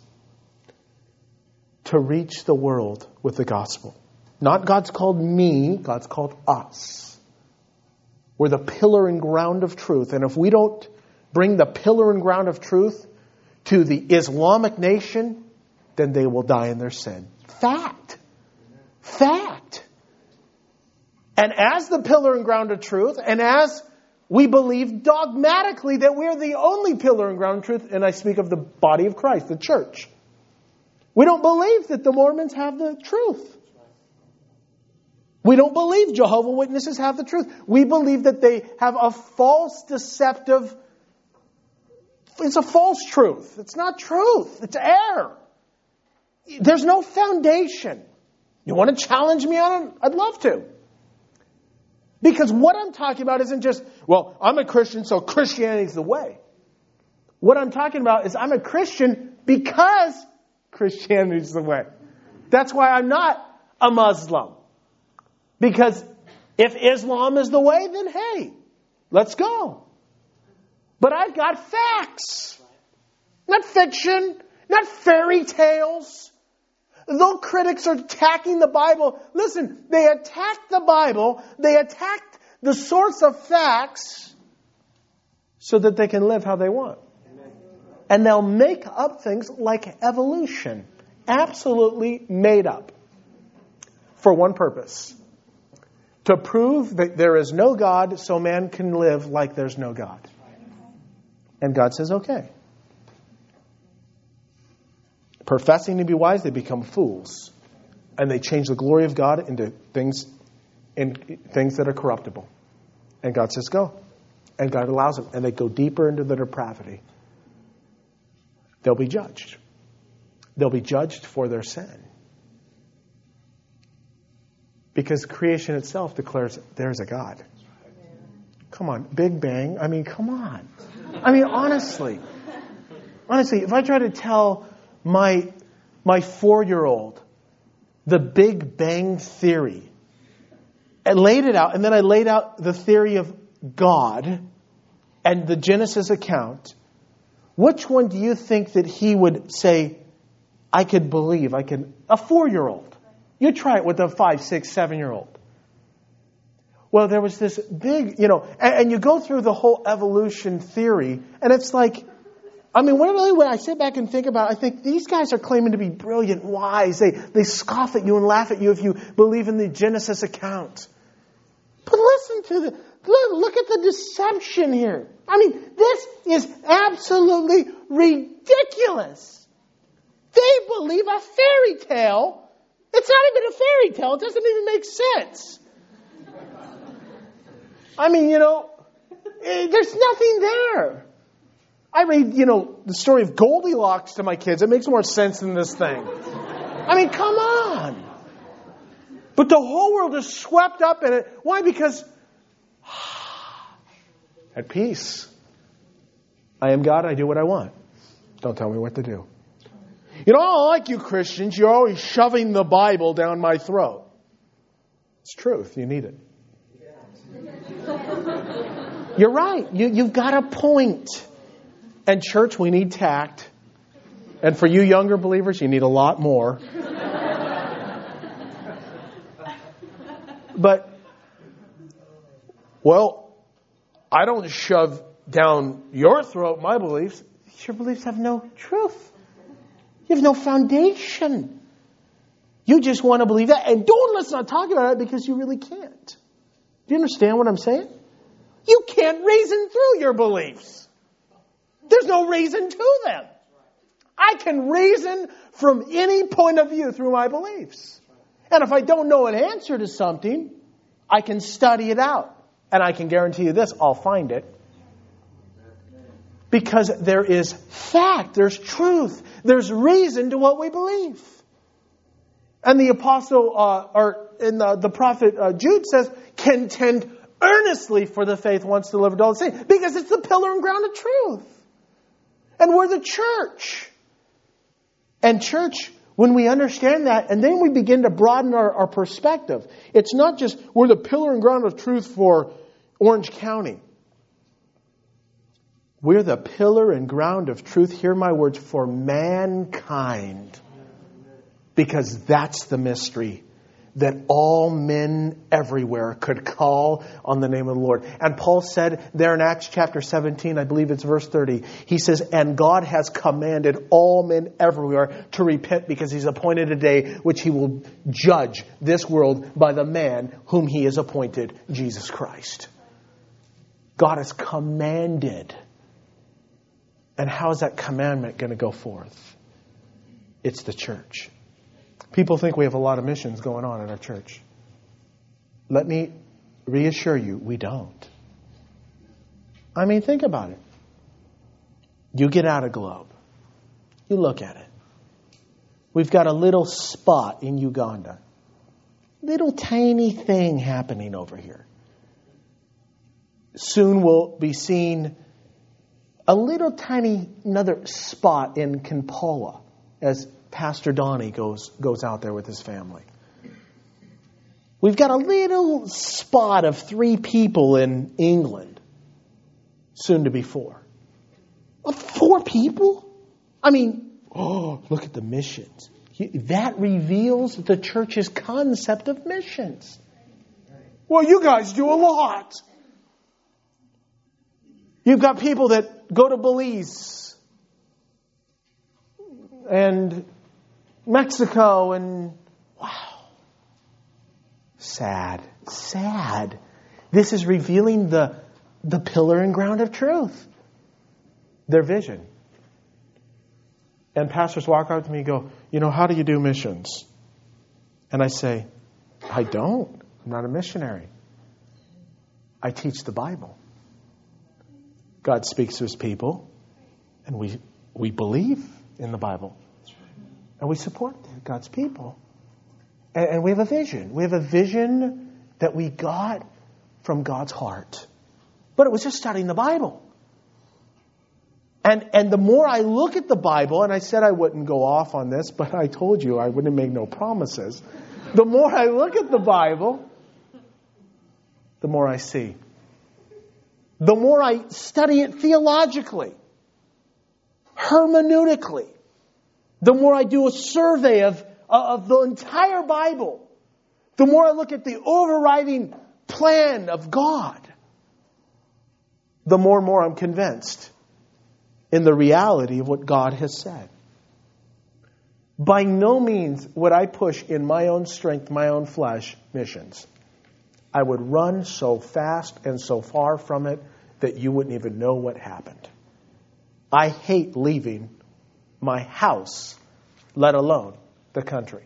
to reach the world with the gospel. Not God's called me, God's called us. We're the pillar and ground of truth. And if we don't bring the pillar and ground of truth to the Islamic nation, then they will die in their sin. Fact. Fact. And as the pillar and ground of truth, and as we believe dogmatically that we're the only pillar and ground of truth, and I speak of the body of Christ, the church. We don't believe that the Mormons have the truth. We don't believe Jehovah's Witnesses have the truth. We believe that they have a false, deceptive, it's a false truth. It's not truth. It's error. There's no foundation. You want to challenge me on it? I'd love to. Because what I'm talking about isn't just, well, I'm a Christian, so Christianity's the way. What I'm talking about is I'm a Christian because Christianity's the way. That's why I'm not a Muslim. Because if Islam is the way, then hey, let's go. But I've got facts. Not fiction, not fairy tales. Though critics are attacking the Bible, listen, they attacked the Bible, they attacked the source of facts so that they can live how they want. And they'll make up things like evolution. Absolutely made up. For one purpose. To prove that there is no God so man can live like there's no God. And God says, okay. Professing to be wise, they become fools. And they change the glory of God into things that are corruptible. And God says, go. And God allows them. And they go deeper into their depravity. They'll be judged. They'll be judged for their sin. Because creation itself declares there's a God. Come on, Big Bang. I mean, come on. I mean, honestly, if I try to tell my 4-year-old the Big Bang Theory, I laid it out, and then I laid out the theory of God and the Genesis account, which one do you think that he would say, I could believe, a 4-year-old? You try it with a 5, 6, 7-year-old. Well, there was this big, and you go through the whole evolution theory, and it's like, I mean, when I sit back and think about it, I think these guys are claiming to be brilliant, wise. They scoff at you and laugh at you if you believe in the Genesis account. But listen to look at the deception here. I mean, this is absolutely ridiculous. They believe a fairy tale. It's not even a fairy tale. It doesn't even make sense. I mean, there's nothing there. I read, the story of Goldilocks to my kids. It makes more sense than this thing. I mean, come on. But the whole world is swept up in it. Why? Because at peace. I am God. I do what I want. Don't tell me what to do. I don't like you Christians. You're always shoving the Bible down my throat. It's truth. You need it. You're right. You've got a point. And church, we need tact. And for you younger believers, you need a lot more. But, I don't shove down your throat my beliefs. Your beliefs have no truth. You have no foundation. You just want to believe that. And don't let's not talk about it because you really can't. Do you understand what I'm saying? You can't reason through your beliefs. There's no reason to them. I can reason from any point of view through my beliefs. And if I don't know an answer to something, I can study it out. And I can guarantee you this, I'll find it. Because there is fact, there's truth, there's reason to what we believe. And the apostle, the prophet Jude says, contend earnestly for the faith once delivered to all the saints. Because it's the pillar and ground of truth. And we're the church. And church, when we understand that, and then we begin to broaden our perspective. It's not just we're the pillar and ground of truth for Orange County. We're the pillar and ground of truth, hear my words, for mankind. Because that's the mystery. That all men everywhere could call on the name of the Lord. And Paul said there in Acts chapter 17, I believe it's verse 30, he says, and God has commanded all men everywhere to repent because He's appointed a day which He will judge this world by the man whom He has appointed, Jesus Christ. God has commanded. And how is that commandment going to go forth? It's the church. People think we have a lot of missions going on in our church. Let me reassure you, we don't. I mean, think about it. You get out a globe. You look at it. We've got a little spot in Uganda. Little tiny thing happening over here. Soon we'll be seeing a little tiny another spot in Kampala as Pastor Donnie goes out there with his family. We've got a little spot of 3 people in England. Soon to be 4. 4 people? I mean, look at the missions. That reveals the church's concept of missions. Well, you guys do a lot. You've got people that go to Belize and Mexico and wow. Sad. This is revealing the pillar and ground of truth. Their vision. And pastors walk up to me and go, how do you do missions? And I say, I don't. I'm not a missionary. I teach the Bible. God speaks to His people, and we believe in the Bible. And we support God's people. And we have a vision. We have a vision that we got from God's heart. But it was just studying the Bible. And the more I look at the Bible, and I said I wouldn't go off on this, but I told you I wouldn't make no promises. The more I look at the Bible, the more I see. The more I study it theologically, hermeneutically, the more I do a survey of the entire Bible, the more I look at the overriding plan of God, the more and more I'm convinced in the reality of what God has said. By no means would I push in my own strength, my own flesh, missions. I would run so fast and so far from it that you wouldn't even know what happened. I hate leaving my house, let alone the country.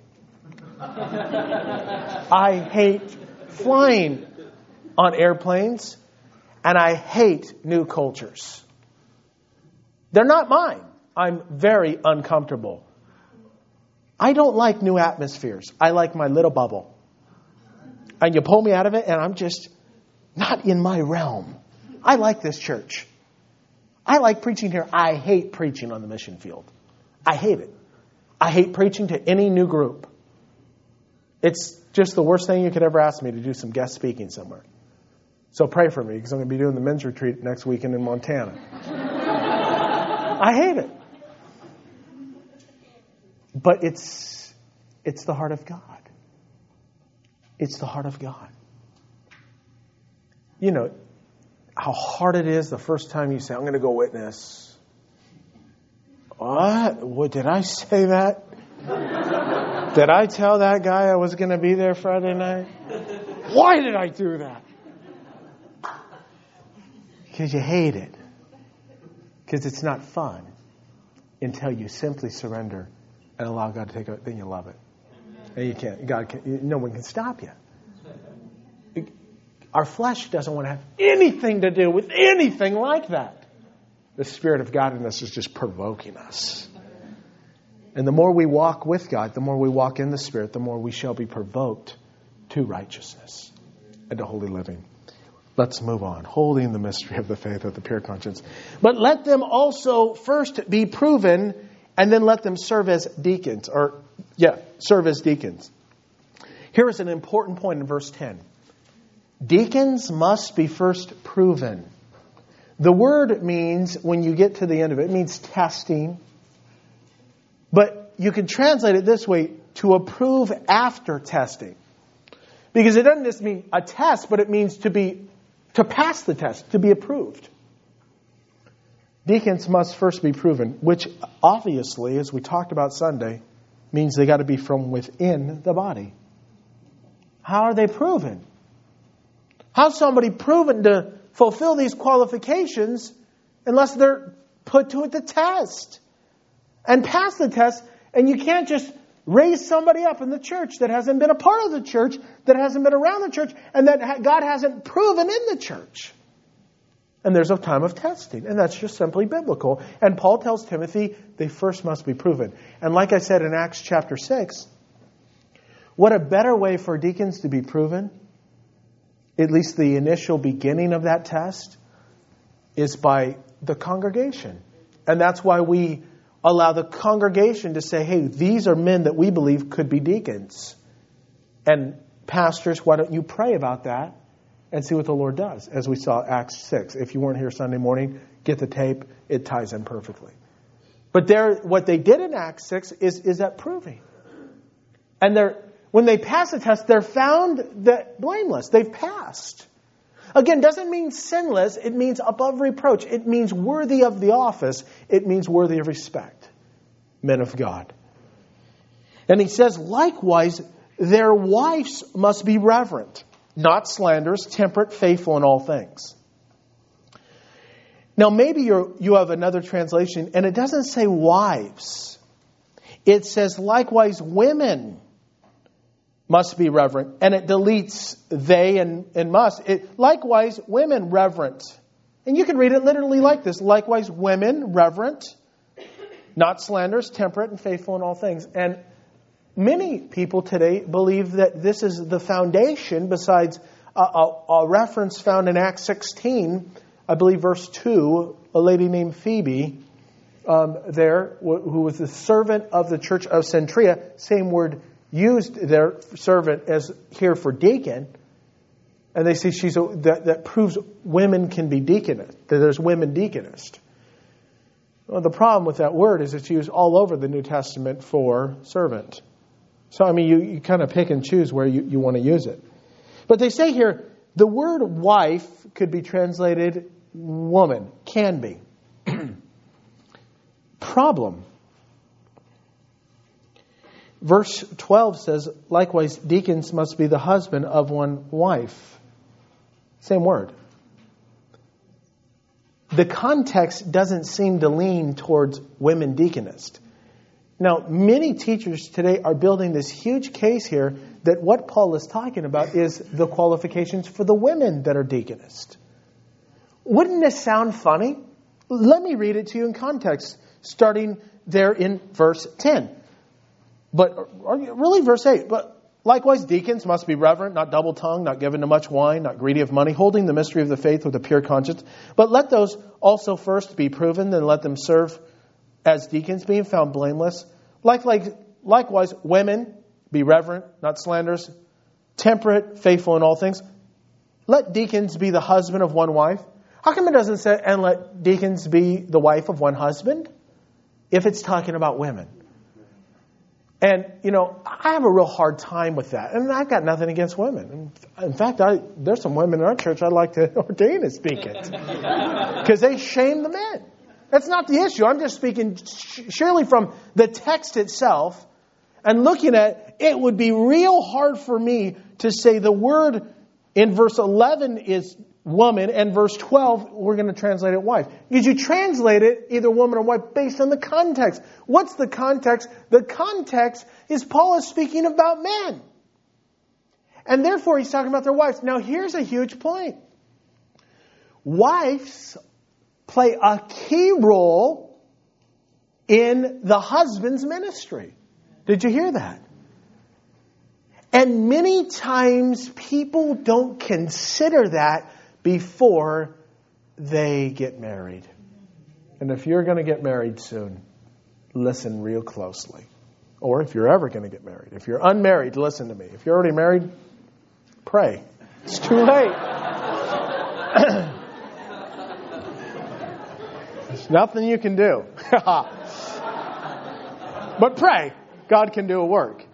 I hate flying on airplanes, and I hate new cultures. They're not mine. I'm very uncomfortable. I don't like new atmospheres. I like my little bubble. And you pull me out of it, and I'm just not in my realm. I like this church. I like preaching here. I hate preaching on the mission field. I hate it. I hate preaching to any new group. It's just the worst thing you could ever ask me to do some guest speaking somewhere. So pray for me because I'm going to be doing the men's retreat next weekend in Montana. I hate it. But it's the heart of God. It's the heart of God. You know how hard it is the first time you say, I'm going to go witness. What? Did I say that? Did I tell that guy I was going to be there Friday night? Why did I do that? Because you hate it. Because it's not fun. until you simply surrender and allow God to take it. Then you love it. And you can't. No one can stop you. Our flesh doesn't want to have anything to do with anything like that. The Spirit of God in us is just provoking us. And the more we walk with God, the more we walk in the Spirit, the more we shall be provoked to righteousness and to holy living. Let's move on. Holding the mystery of the faith with the pure conscience. But let them also first be proven, and then let them serve as deacons. Serve as deacons. Here is an important point in verse 10. Deacons must be first proven. The word means, when you get to the end of it, it means testing. But you can translate it this way, to approve after testing. Because it doesn't just mean a test, but it means to pass the test, to be approved. Deacons must first be proven, which obviously, as we talked about Sunday, means they got to be from within the body. How are they proven? How's somebody proven to fulfill these qualifications unless they're put to the test and pass the test? And you can't just raise somebody up in the church that hasn't been a part of the church, that hasn't been around the church, and that God hasn't proven in the church. And there's a time of testing, and that's just simply biblical. And Paul tells Timothy they first must be proven. And like I said in Acts chapter 6, what a better way for deacons to be proven, at least the initial beginning of that test, is by the congregation. And that's why we allow the congregation to say, hey, these are men that we believe could be deacons. And pastors, why don't you pray about that and see what the Lord does, as we saw Acts 6. If you weren't here Sunday morning, get the tape. It ties in perfectly. But what they did in Acts 6 is that proving. And when they pass the test, they're found that blameless. They've passed. Again, doesn't mean sinless. It means above reproach. It means worthy of the office. It means worthy of respect. Men of God. And he says, likewise, their wives must be reverent, not slanderous, temperate, faithful in all things. Now, maybe you have another translation, and it doesn't say wives. It says, likewise, women must be reverent. And it deletes they and must. Likewise, women reverent. And you can read it literally like this. Likewise, women reverent, not slanderous, temperate, and faithful in all things. And many people today believe that this is the foundation, besides a reference found in Acts 16, I believe verse 2, a lady named Phoebe there, who was the servant of the church of Cenchrea, same word used their servant as here for deacon, and they say that proves women can be deaconess, that there's women deaconess. Well, the problem with that word is it's used all over the New Testament for servant. So, I mean, you kind of pick and choose where you want to use it. But they say here, the word wife could be translated woman, can be. Problem. Verse 12 says, likewise, deacons must be the husband of one wife. Same word. The context doesn't seem to lean towards women deaconess. Now, many teachers today are building this huge case here that what Paul is talking about is the qualifications for the women that are deaconess. Wouldn't this sound funny? Let me read it to you in context, starting there in verse 10. But really verse 8, but likewise deacons must be reverent, not double-tongued, not given to much wine, not greedy of money, holding the mystery of the faith with a pure conscience. But let those also first be proven, then let them serve as deacons, being found blameless. Likewise, women be reverent, not slanderous, temperate, faithful in all things. Let deacons be the husband of one wife. How come it doesn't say, and let deacons be the wife of one husband, if it's talking about women? And, I have a real hard time with that. And I've got nothing against women. In fact, there's some women in our church I'd like to ordain as deacons. Because they shame the men. That's not the issue. I'm just speaking surely from the text itself. And looking at it would be real hard for me to say the word in verse 11 is woman, and verse 12, we're going to translate it wife. Because you translate it either woman or wife based on the context. What's the context? The context is Paul is speaking about men. And therefore he's talking about their wives. Now here's a huge point. Wives play a key role in the husband's ministry. Did you hear that? And many times people don't consider that before they get married. And if you're going to get married soon, listen real closely. Or if you're ever going to get married. If you're unmarried, listen to me. If you're already married, pray. It's too late. There's nothing you can do. But pray. God can do a work.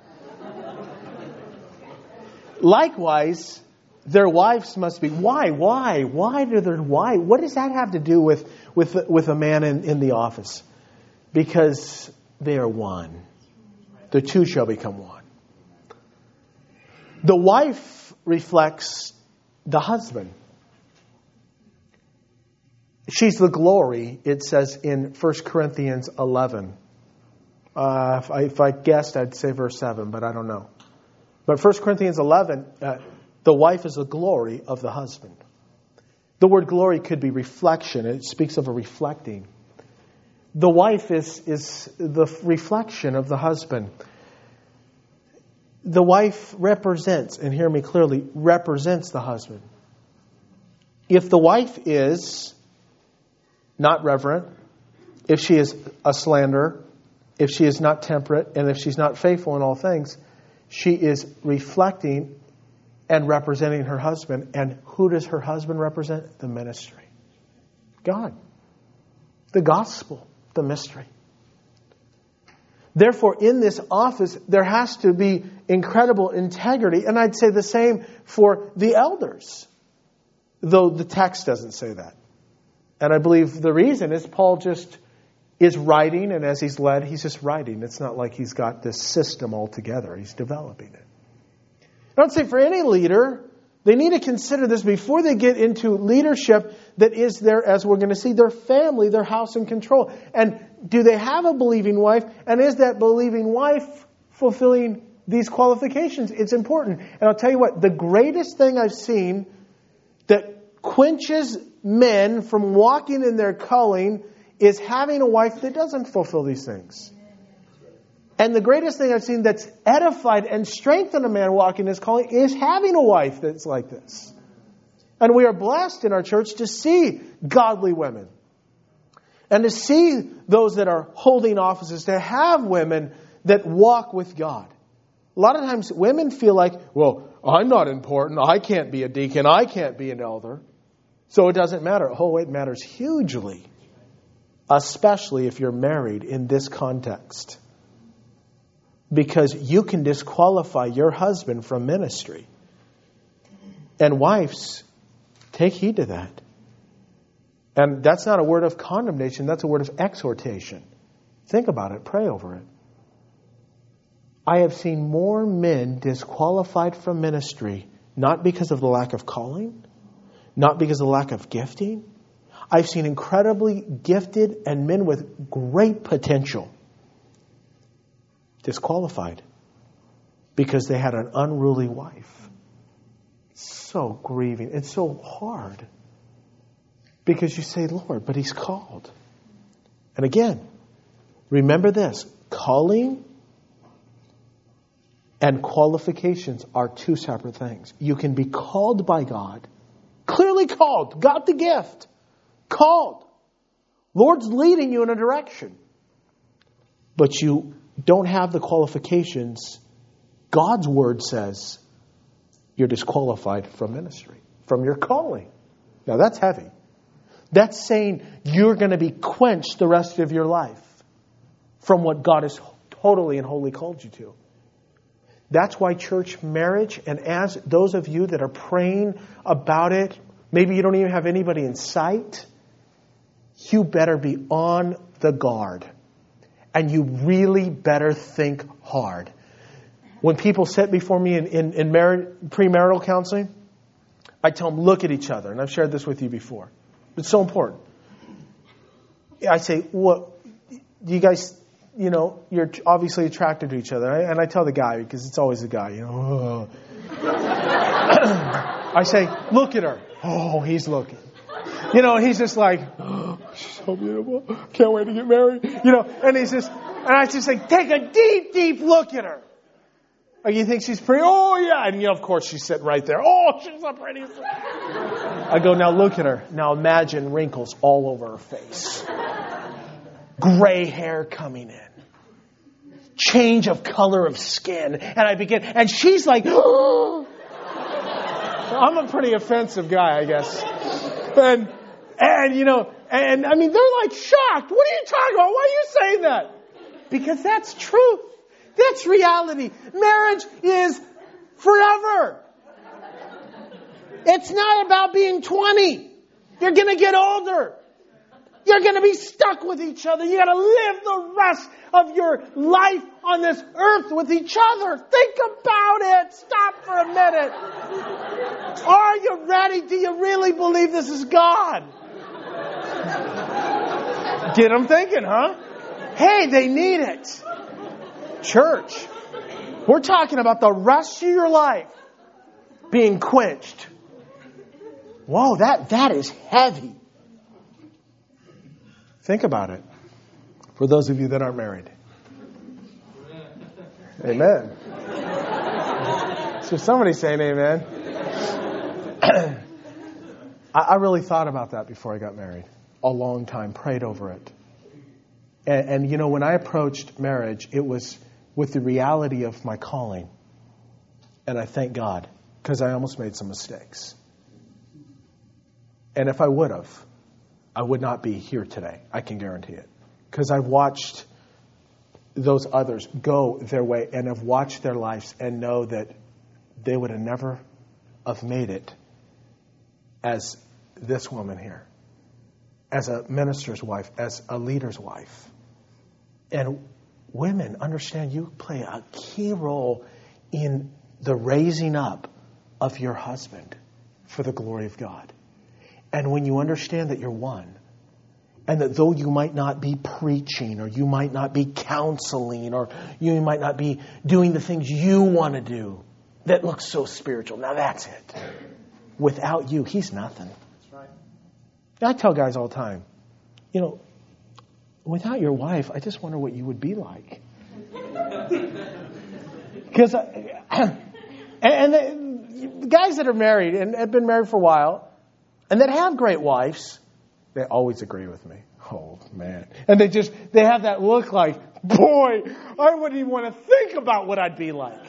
Likewise, their wives must be. Why? Do their wives? What does that have to do with a man in the office? Because they are one. The two shall become one. The wife reflects the husband. She's the glory, it says in 1 Corinthians 11. If I guessed, I'd say verse 7, but I don't know. But 1 Corinthians 11, the wife is the glory of the husband. The word glory could be reflection. It speaks of a reflecting. The wife is the reflection of the husband. The wife represents, and hear me clearly, represents the husband. If the wife is not reverent, if she is a slanderer, if she is not temperate, and if she's not faithful in all things, she is reflecting and representing her husband. And who does her husband represent? The ministry. God. The gospel. The mystery. Therefore, in this office, there has to be incredible integrity. And I'd say the same for the elders. Though the text doesn't say that. And I believe the reason is Paul just is writing, and as he's led, he's just writing. It's not like he's got this system all together. He's developing it. I would say for any leader, they need to consider this before they get into leadership that is their, as we're going to see, their family, their house in control. And do they have a believing wife? And is that believing wife fulfilling these qualifications? It's important. And I'll tell you what, the greatest thing I've seen that quenches men from walking in their calling is having a wife that doesn't fulfill these things. And the greatest thing I've seen that's edified and strengthened a man walking his calling is having a wife that's like this. And we are blessed in our church to see godly women. And to see those that are holding offices, to have women that walk with God. A lot of times women feel like, well, I'm not important. I can't be a deacon. I can't be an elder. So it doesn't matter. Oh, it matters hugely. Especially if you're married in this context. Because you can disqualify your husband from ministry. And wives, take heed to that. And that's not a word of condemnation. That's a word of exhortation. Think about it. Pray over it. I have seen more men disqualified from ministry, not because of the lack of calling, not because of the lack of gifting. I've seen incredibly gifted and men with great potential disqualified because they had an unruly wife. So grieving. It's so hard. Because you say, Lord, but he's called. And again, remember this. Calling and qualifications are two separate things. You can be called by God. Clearly called. Got the gift. Called. Lord's leading you in a direction. But you don't have the qualifications. God's word says you're disqualified from ministry, from your calling. Now that's heavy. That's saying you're going to be quenched the rest of your life from what God has totally and wholly called you to. That's why church marriage, and as those of you that are praying about it, maybe you don't even have anybody in sight, you better be on the guard. And you really better think hard. When people sit before me in premarital counseling, I tell them, look at each other. And I've shared this with you before. It's so important. I say, what, you guys, you're obviously attracted to each other. And I tell the guy, because it's always the guy, I say, look at her. Oh, he's looking. He's just like, oh, she's so beautiful. Can't wait to get married. And I just say, take a deep, deep look at her. Like, you think she's pretty? Oh, yeah. And, of course, she's sitting right there. Oh, she's the prettiest. I go, now look at her. Now imagine wrinkles all over her face. Gray hair coming in. Change of color of skin. And she's like, oh. I'm a pretty offensive guy, I guess. And I mean, they're like shocked. What are you talking about? Why are you saying that? Because that's truth. That's reality. Marriage is forever. It's not about being 20. You're going to get older. You're going to be stuck with each other. You got to live the rest of your life on this earth with each other. Think about it. Stop for a minute. Are you ready? Do you really believe this is God? Get them thinking, huh? Hey, they need it. Church, we're talking about the rest of your life being quenched. Whoa, that is heavy. Think about it. For those of you that aren't married. Amen. So somebody's saying amen. I really thought about that before I got married. A long time. Prayed over it. And when I approached marriage, it was with the reality of my calling. And I thank God, because I almost made some mistakes. And if I would have, I would not be here today. I can guarantee it. Because I've watched those others go their way and have watched their lives and know that they would have never have made it as this woman here. As a minister's wife, as a leader's wife. And women, understand you play a key role in the raising up of your husband for the glory of God. And when you understand that you're one, and that though you might not be preaching, or you might not be counseling, or you might not be doing the things you want to do, that looks so spiritual. Now that's it. Without you, he's nothing. That's right. I tell guys all the time, without your wife, I just wonder what you would be like. Because, and the guys that are married and have been married for a while, and that have great wives, they always agree with me. Oh, man. And they have that look like, boy, I wouldn't even want to think about what I'd be like.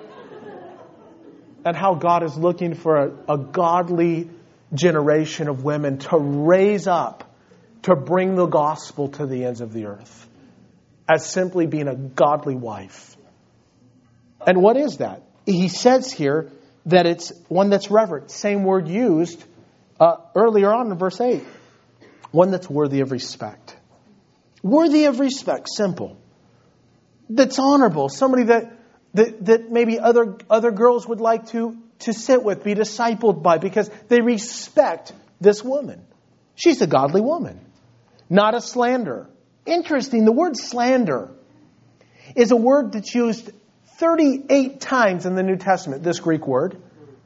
And how God is looking for a godly generation of women to raise up, to bring the gospel to the ends of the earth. As simply being a godly wife. And what is that? He says here that it's one that's reverent. Same word used earlier on in verse 8. One that's worthy of respect. Worthy of respect. Simple. That's honorable. Somebody that maybe other girls would like to sit with, be discipled by, because they respect this woman. She's a godly woman. Not a slanderer. Interesting, the word slander is a word that's used 38 times in the New Testament, this Greek word.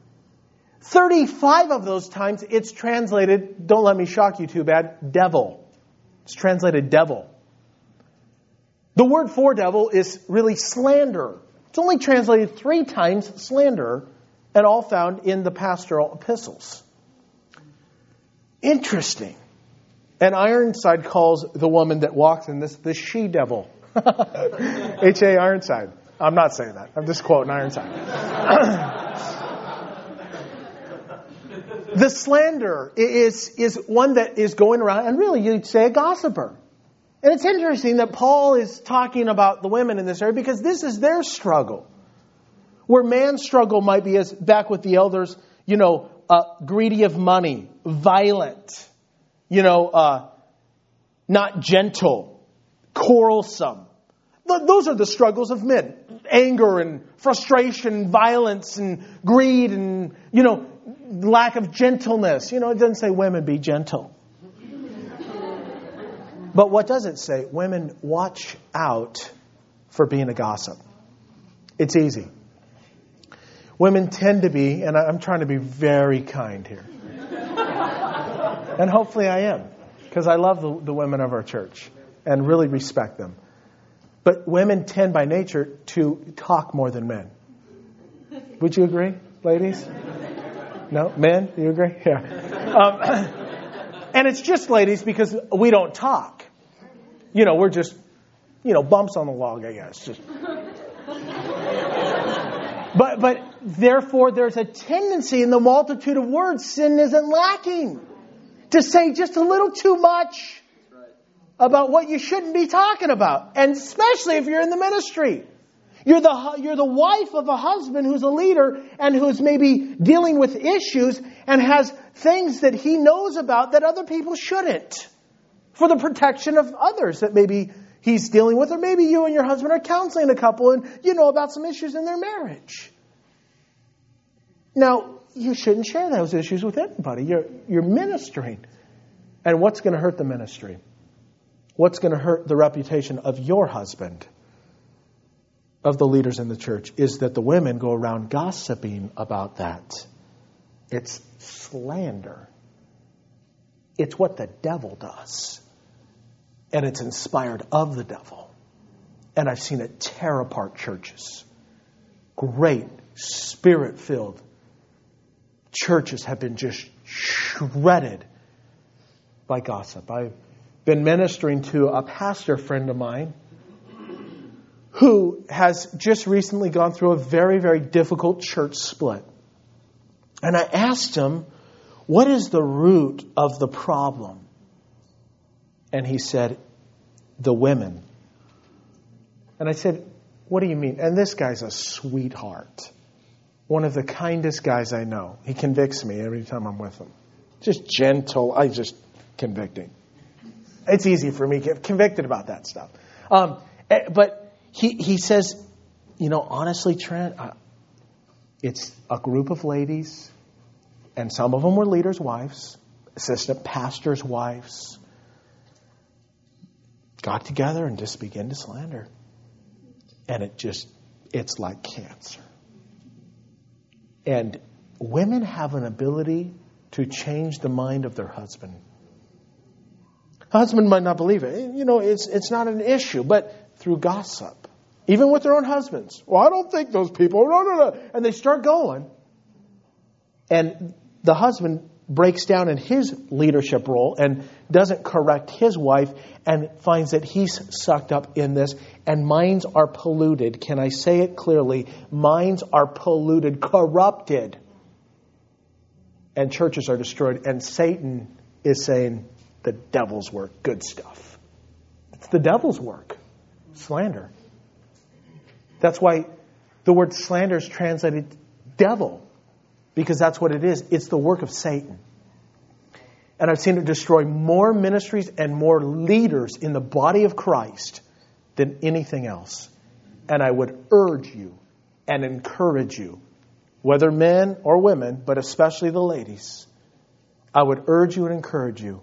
35 of those times it's translated, don't let me shock you too bad, devil. It's translated devil. The word for devil is really slander. It's only translated 3 times slander, and all found in the pastoral epistles. Interesting. And Ironside calls the woman that walks in this the she-devil. H.A. Ironside. I'm not saying that. I'm just quoting Ironside. The slander is one that is going around, and really you'd say a gossiper. And it's interesting that Paul is talking about the women in this area because this is their struggle. Where man's struggle might be, as back with the elders, greedy of money, violent, not gentle, quarrelsome. Those are the struggles of men. Anger and frustration, violence and greed and, lack of gentleness. It doesn't say women be gentle. But what does it say? Women, watch out for being a gossip. It's easy. Women tend to be, and I'm trying to be very kind here. And hopefully I am, because I love the women of our church and really respect them. But women tend by nature to talk more than men. Would you agree, ladies? No? Men? Do you agree? Yeah. And it's just ladies because we don't talk. We're just, bumps on the log, I guess. Just. But therefore, there's a tendency in the multitude of words, sin isn't lacking, to say just a little too much about what you shouldn't be talking about. And especially if you're in the ministry. You're the wife of a husband who's a leader and who's maybe dealing with issues and has things that he knows about that other people shouldn't, for the protection of others that maybe he's dealing with, or maybe you and your husband are counseling a couple and you know about some issues in their marriage. Now, you shouldn't share those issues with anybody. You're ministering. And what's going to hurt the ministry? What's going to hurt the reputation of your husband, of the leaders in the church, is that the women go around gossiping about that. It's slander. It's what the devil does. And it's inspired of the devil. And I've seen it tear apart churches. Great, spirit-filled churches have been just shredded by gossip. I've been ministering to a pastor friend of mine who has just recently gone through a very, very difficult church split. And I asked him, what is the root of the problem? And he said, the women. And I said, what do you mean? And this guy's a sweetheart. One of the kindest guys I know. He convicts me every time I'm with him. Just gentle. Convicting. It's easy for me to get convicted about that stuff. But he says, honestly, Trent, it's a group of ladies, and some of them were leaders' wives, assistant pastors' wives, got together and just began to slander. And it's like cancer. And women have an ability to change the mind of their husband. The husband might not believe it. It's not an issue, but through gossip. Even with their own husbands. Well, I don't think those people. No. And they start going. And the husband breaks down in his leadership role and doesn't correct his wife and finds that he's sucked up in this. And minds are polluted. Can I say it clearly? Minds are polluted, corrupted. And churches are destroyed. And Satan is saying, the devil's work, good stuff. It's the devil's work. Slander. That's why the word slander is translated devil. Because that's what it is. It's the work of Satan. And I've seen it destroy more ministries and more leaders in the body of Christ than anything else. And I would urge you and encourage you, whether men or women, but especially the ladies, I would urge you and encourage you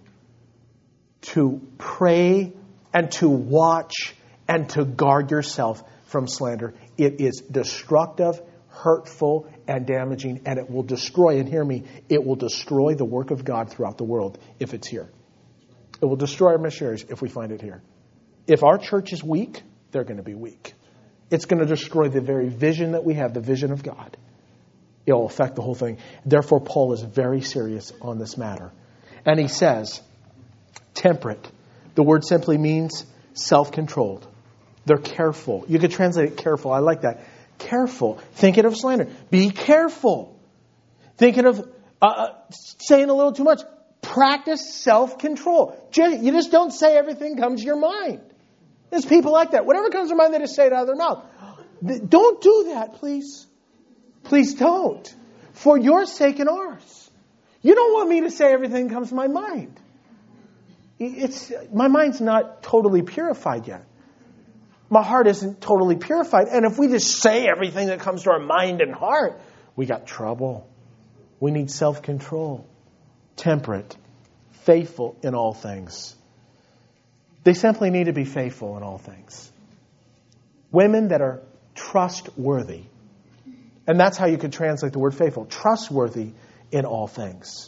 to pray and to watch and to guard yourself from slander. It is destructive, hurtful, and damaging, and it will destroy, and hear me, it will destroy the work of God throughout the world if it's here. It will destroy our missionaries if we find it here. If our church is weak, they're going to be weak. It's going to destroy the very vision that we have, the vision of God. It will affect the whole thing. Therefore, Paul is very serious on this matter. And he says, temperate. The word simply means self-controlled. They're careful. You could translate it careful. I like that. Careful. Thinking of slander. Be careful. Thinking of saying a little too much. Practice self-control. You just don't say everything comes to your mind. There's people like that. Whatever comes to mind, they just say it out of their mouth. Don't do that, please. Please don't. For your sake and ours. You don't want me to say everything that comes to my mind. My mind's not totally purified yet. My heart isn't totally purified. And if we just say everything that comes to our mind and heart, we got trouble. We need self-control, temperate, faithful in all things. They simply need to be faithful in all things. Women that are trustworthy. And that's how you could translate the word faithful. Trustworthy in all things.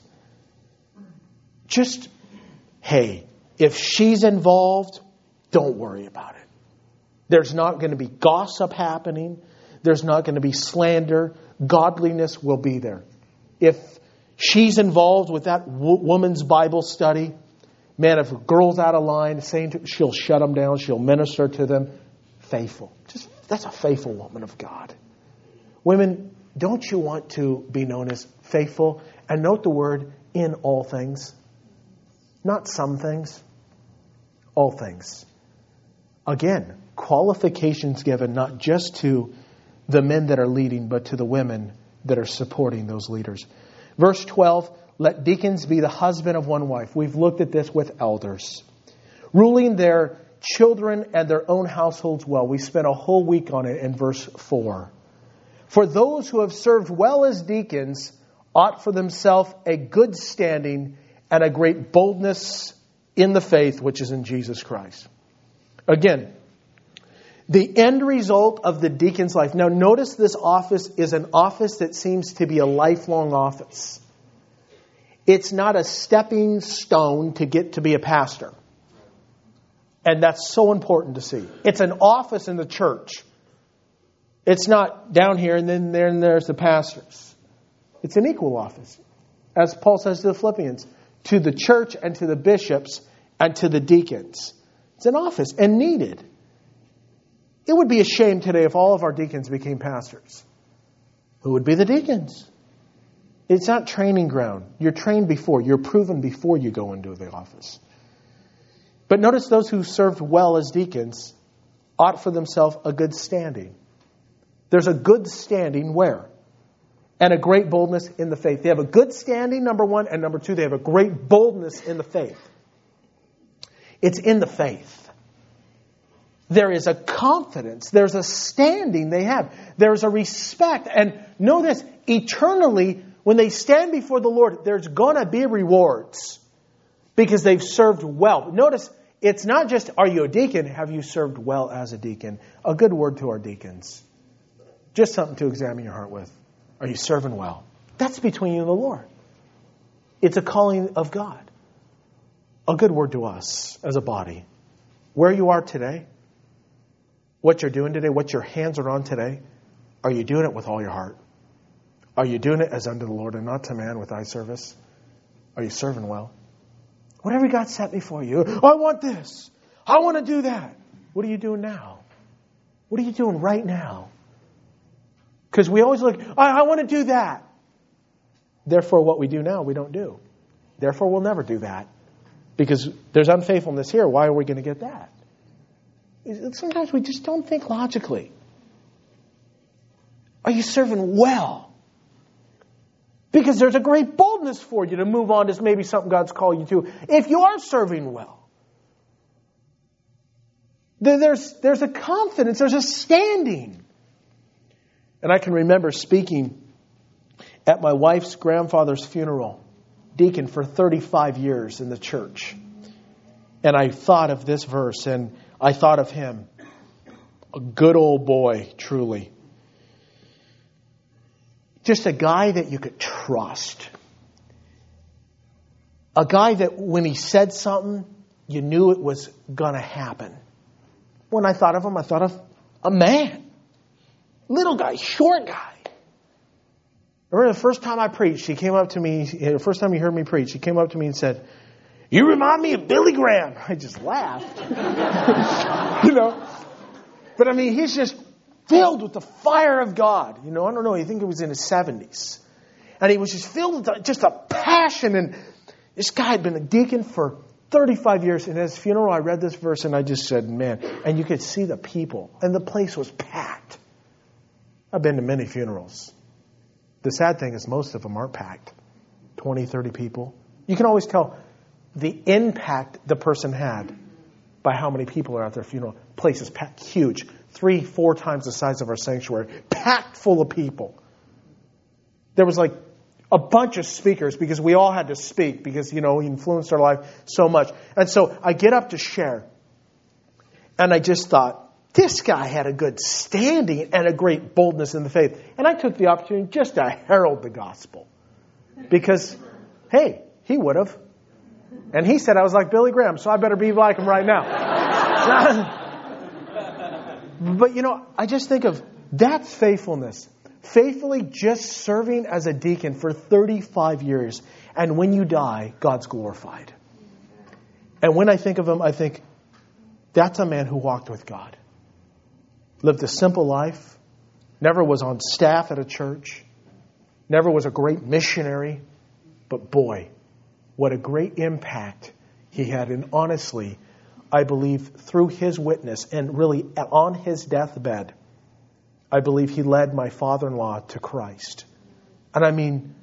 Just, hey, if she's involved, don't worry about it. There's not going to be gossip happening. There's not going to be slander. Godliness will be there. If she's involved with that woman's Bible study, man, if a girl's out of line, she'll shut them down. She'll minister to them. Faithful. That's a faithful woman of God. Women, don't you want to be known as faithful? And note the word in all things. Not some things. All things. Again, qualifications given not just to the men that are leading, but to the women that are supporting those leaders. Verse 12, let deacons be the husband of one wife. We've looked at this with elders. Ruling their children and their own households well. We spent a whole week on it in verse 4. For those who have served well as deacons ought for themselves a good standing and a great boldness in the faith which is in Jesus Christ. Again, the end result of the deacon's life. Now notice this office is an office that seems to be a lifelong office. It's not a stepping stone to get to be a pastor. And that's so important to see. It's an office in the church. It's not down here and then there's the pastors. It's an equal office. As Paul says to the Philippians, to the church and to the bishops and to the deacons. It's an office and needed. It would be a shame today if all of our deacons became pastors. Who would be the deacons? It's not training ground. You're trained before. You're proven before you go into the office. But notice those who served well as deacons ought for themselves a good standing. There's a good standing where? And a great boldness in the faith. They have a good standing, number one. And number two, they have a great boldness in the faith. It's in the faith. There is a confidence. There's a standing they have. There's a respect. And know this, eternally, when they stand before the Lord, there's going to be rewards because they've served well. Notice, it's not just, are you a deacon? Have you served well as a deacon? A good word to our deacons. Just something to examine your heart with. Are you serving well? That's between you and the Lord. It's a calling of God. A good word to us as a body. Where you are today, what you're doing today, what your hands are on today, are you doing it with all your heart? Are you doing it as unto the Lord and not to man with eye service? Are you serving well? Whatever God set before you, oh, I want this. I want to do that. What are you doing now? What are you doing right now? Because we always look, I want to do that. Therefore, what we do now, we don't do. Therefore, we'll never do that. Because there's unfaithfulness here. Why are we going to get that? Sometimes we just don't think logically. Are you serving well? Because there's a great boldness for you to move on to maybe something God's called you to. If you are serving well. There's a confidence. There's a standing. And I can remember speaking at my wife's grandfather's funeral. Deacon for 35 years in the church. And I thought of this verse and I thought of him. A good old boy, truly. Just a guy that you could trust. A guy that when he said something, you knew it was going to happen. When I thought of him, I thought of a man. Little guy, short guy. I remember the first time I preached, he came up to me, the first time he heard me preach, he came up to me and said, "You remind me of Billy Graham." I just laughed. But I mean, he's just filled with the fire of God. I don't know, I think it was in his 70s. And he was just filled with just a passion. And this guy had been a deacon for 35 years. And at his funeral, I read this verse and I just said, man, and you could see the people. And the place was packed. I've been to many funerals. The sad thing is most of them aren't packed. 20, 30 people. You can always tell the impact the person had by how many people are at their funeral. Place is packed, huge. 3-4 times the size of our sanctuary. Packed full of people. There was like a bunch of speakers because we all had to speak because, he influenced our life so much. And so I get up to share. And I just thought, this guy had a good standing and a great boldness in the faith. And I took the opportunity just to herald the gospel. Because, hey, he would have. And he said I was like Billy Graham, so I better be like him right now. But, I just think of that's faithfulness. Faithfully just serving as a deacon for 35 years. And when you die, God's glorified. And when I think of him, I think, that's a man who walked with God. Lived a simple life. Never was on staff at a church. Never was a great missionary. But boy, what a great impact he had. And honestly, I believe through his witness and really on his deathbed, I believe he led my father-in-law to Christ. And I mean,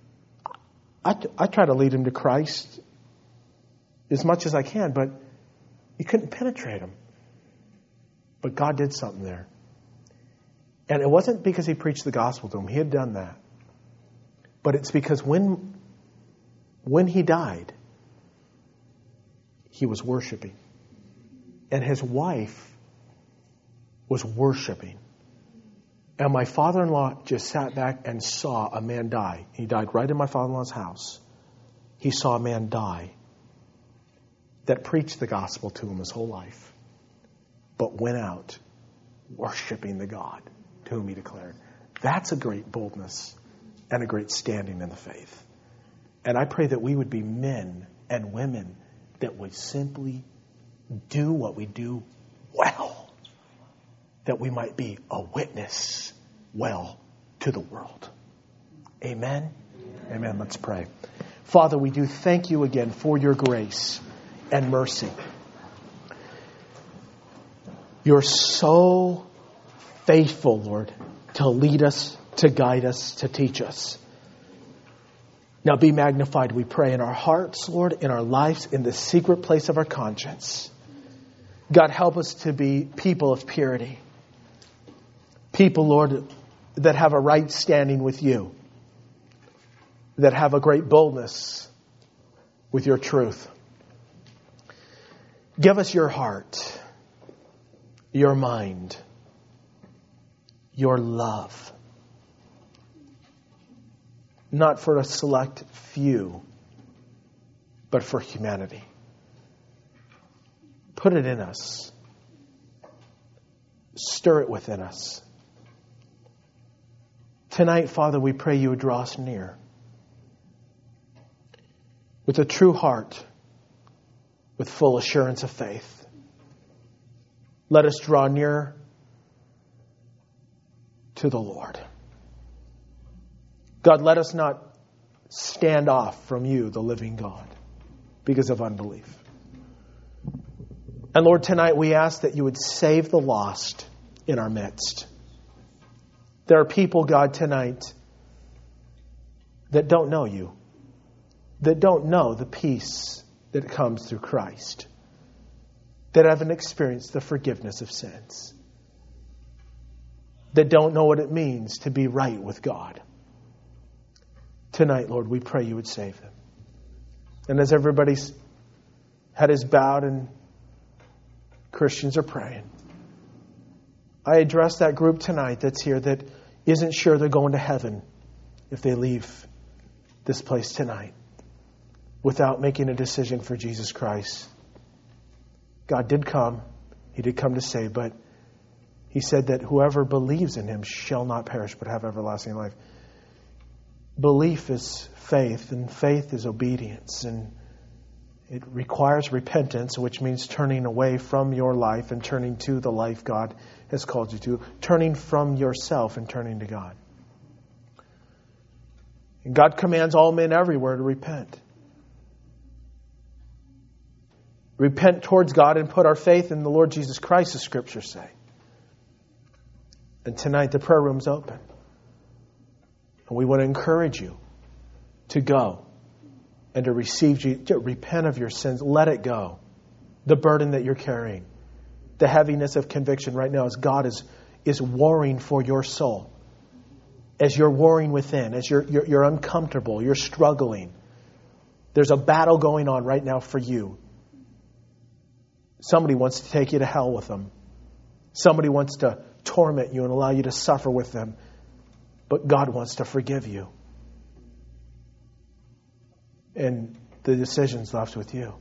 I try to lead him to Christ as much as I can, but you couldn't penetrate him. But God did something there. And it wasn't because he preached the gospel to him. He had done that. But it's because when he died, he was worshiping. And his wife was worshiping. And my father-in-law just sat back and saw a man die. He died right in my father-in-law's house. He saw a man die that preached the gospel to him his whole life, but went out worshiping the God to whom he declared. That's a great boldness and a great standing in the faith. And I pray that we would be men and women that would simply do what we do well, that we might be a witness well to the world. Amen? Amen. Let's pray. Father, we do thank you again for your grace and mercy. You're so faithful, Lord, to lead us, to guide us, to teach us. Now be magnified, we pray, in our hearts, Lord, in our lives, in the secret place of our conscience. God, help us to be people of purity. People, Lord, that have a right standing with you. That have a great boldness with your truth. Give us your heart, your mind, your love. Not for a select few, but for humanity. Put it in us. Stir it within us. Tonight, Father, we pray you would draw us near. With a true heart, with full assurance of faith. Let us draw near to the Lord. God, let us not stand off from you, the living God, because of unbelief. And Lord, tonight we ask that you would save the lost in our midst. There are people, God, tonight that don't know you, that don't know the peace that comes through Christ, that haven't experienced the forgiveness of sins, that don't know what it means to be right with God. Tonight, Lord, we pray you would save them. And as everybody's head is bowed and Christians are praying, I address that group tonight that's here that isn't sure they're going to heaven if they leave this place tonight without making a decision for Jesus Christ. God did come. He did come to save, but he said that whoever believes in him shall not perish but have everlasting life. Belief is faith, and faith is obedience, and it requires repentance, which means turning away from your life and turning to the life God has called you to, turning from yourself and turning to God. And God commands all men everywhere to repent. Repent towards God and put our faith in the Lord Jesus Christ, the Scriptures say. And tonight the prayer room's open. And we want to encourage you to go and to receive Jesus, to repent of your sins. Let it go. The burden that you're carrying. The heaviness of conviction right now as God is warring for your soul. as you're warring within, as you're uncomfortable, you're struggling. There's a battle going on right now for you. Somebody wants to take you to hell with them. Somebody wants to torment you and allow you to suffer with them. But God wants to forgive you. And the decision's left with you.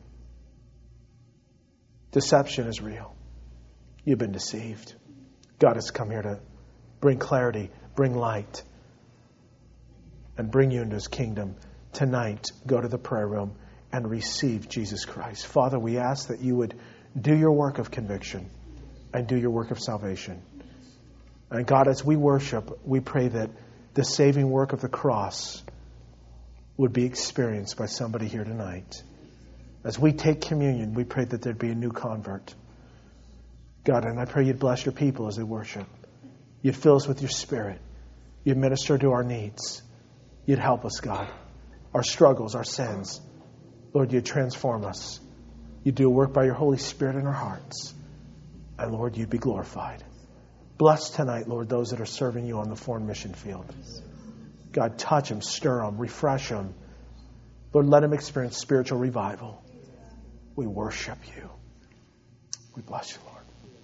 Deception is real. You've been deceived. God has come here to bring clarity, bring light, and bring you into His kingdom. Tonight, go to the prayer room and receive Jesus Christ. Father, we ask that you would do your work of conviction and do your work of salvation. And God, as we worship, we pray that the saving work of the cross would be experienced by somebody here tonight. As we take communion, we pray that there'd be a new convert. God, and I pray you'd bless your people as they worship. You'd fill us with your Spirit. You'd minister to our needs. You'd help us, God. Our struggles, our sins. Lord, you'd transform us. You'd do a work by your Holy Spirit in our hearts. And Lord, you'd be glorified. Bless tonight, Lord, those that are serving you on the foreign mission field. God, touch them, stir them, refresh them. Lord, let them experience spiritual revival. We worship you. We bless you, Lord.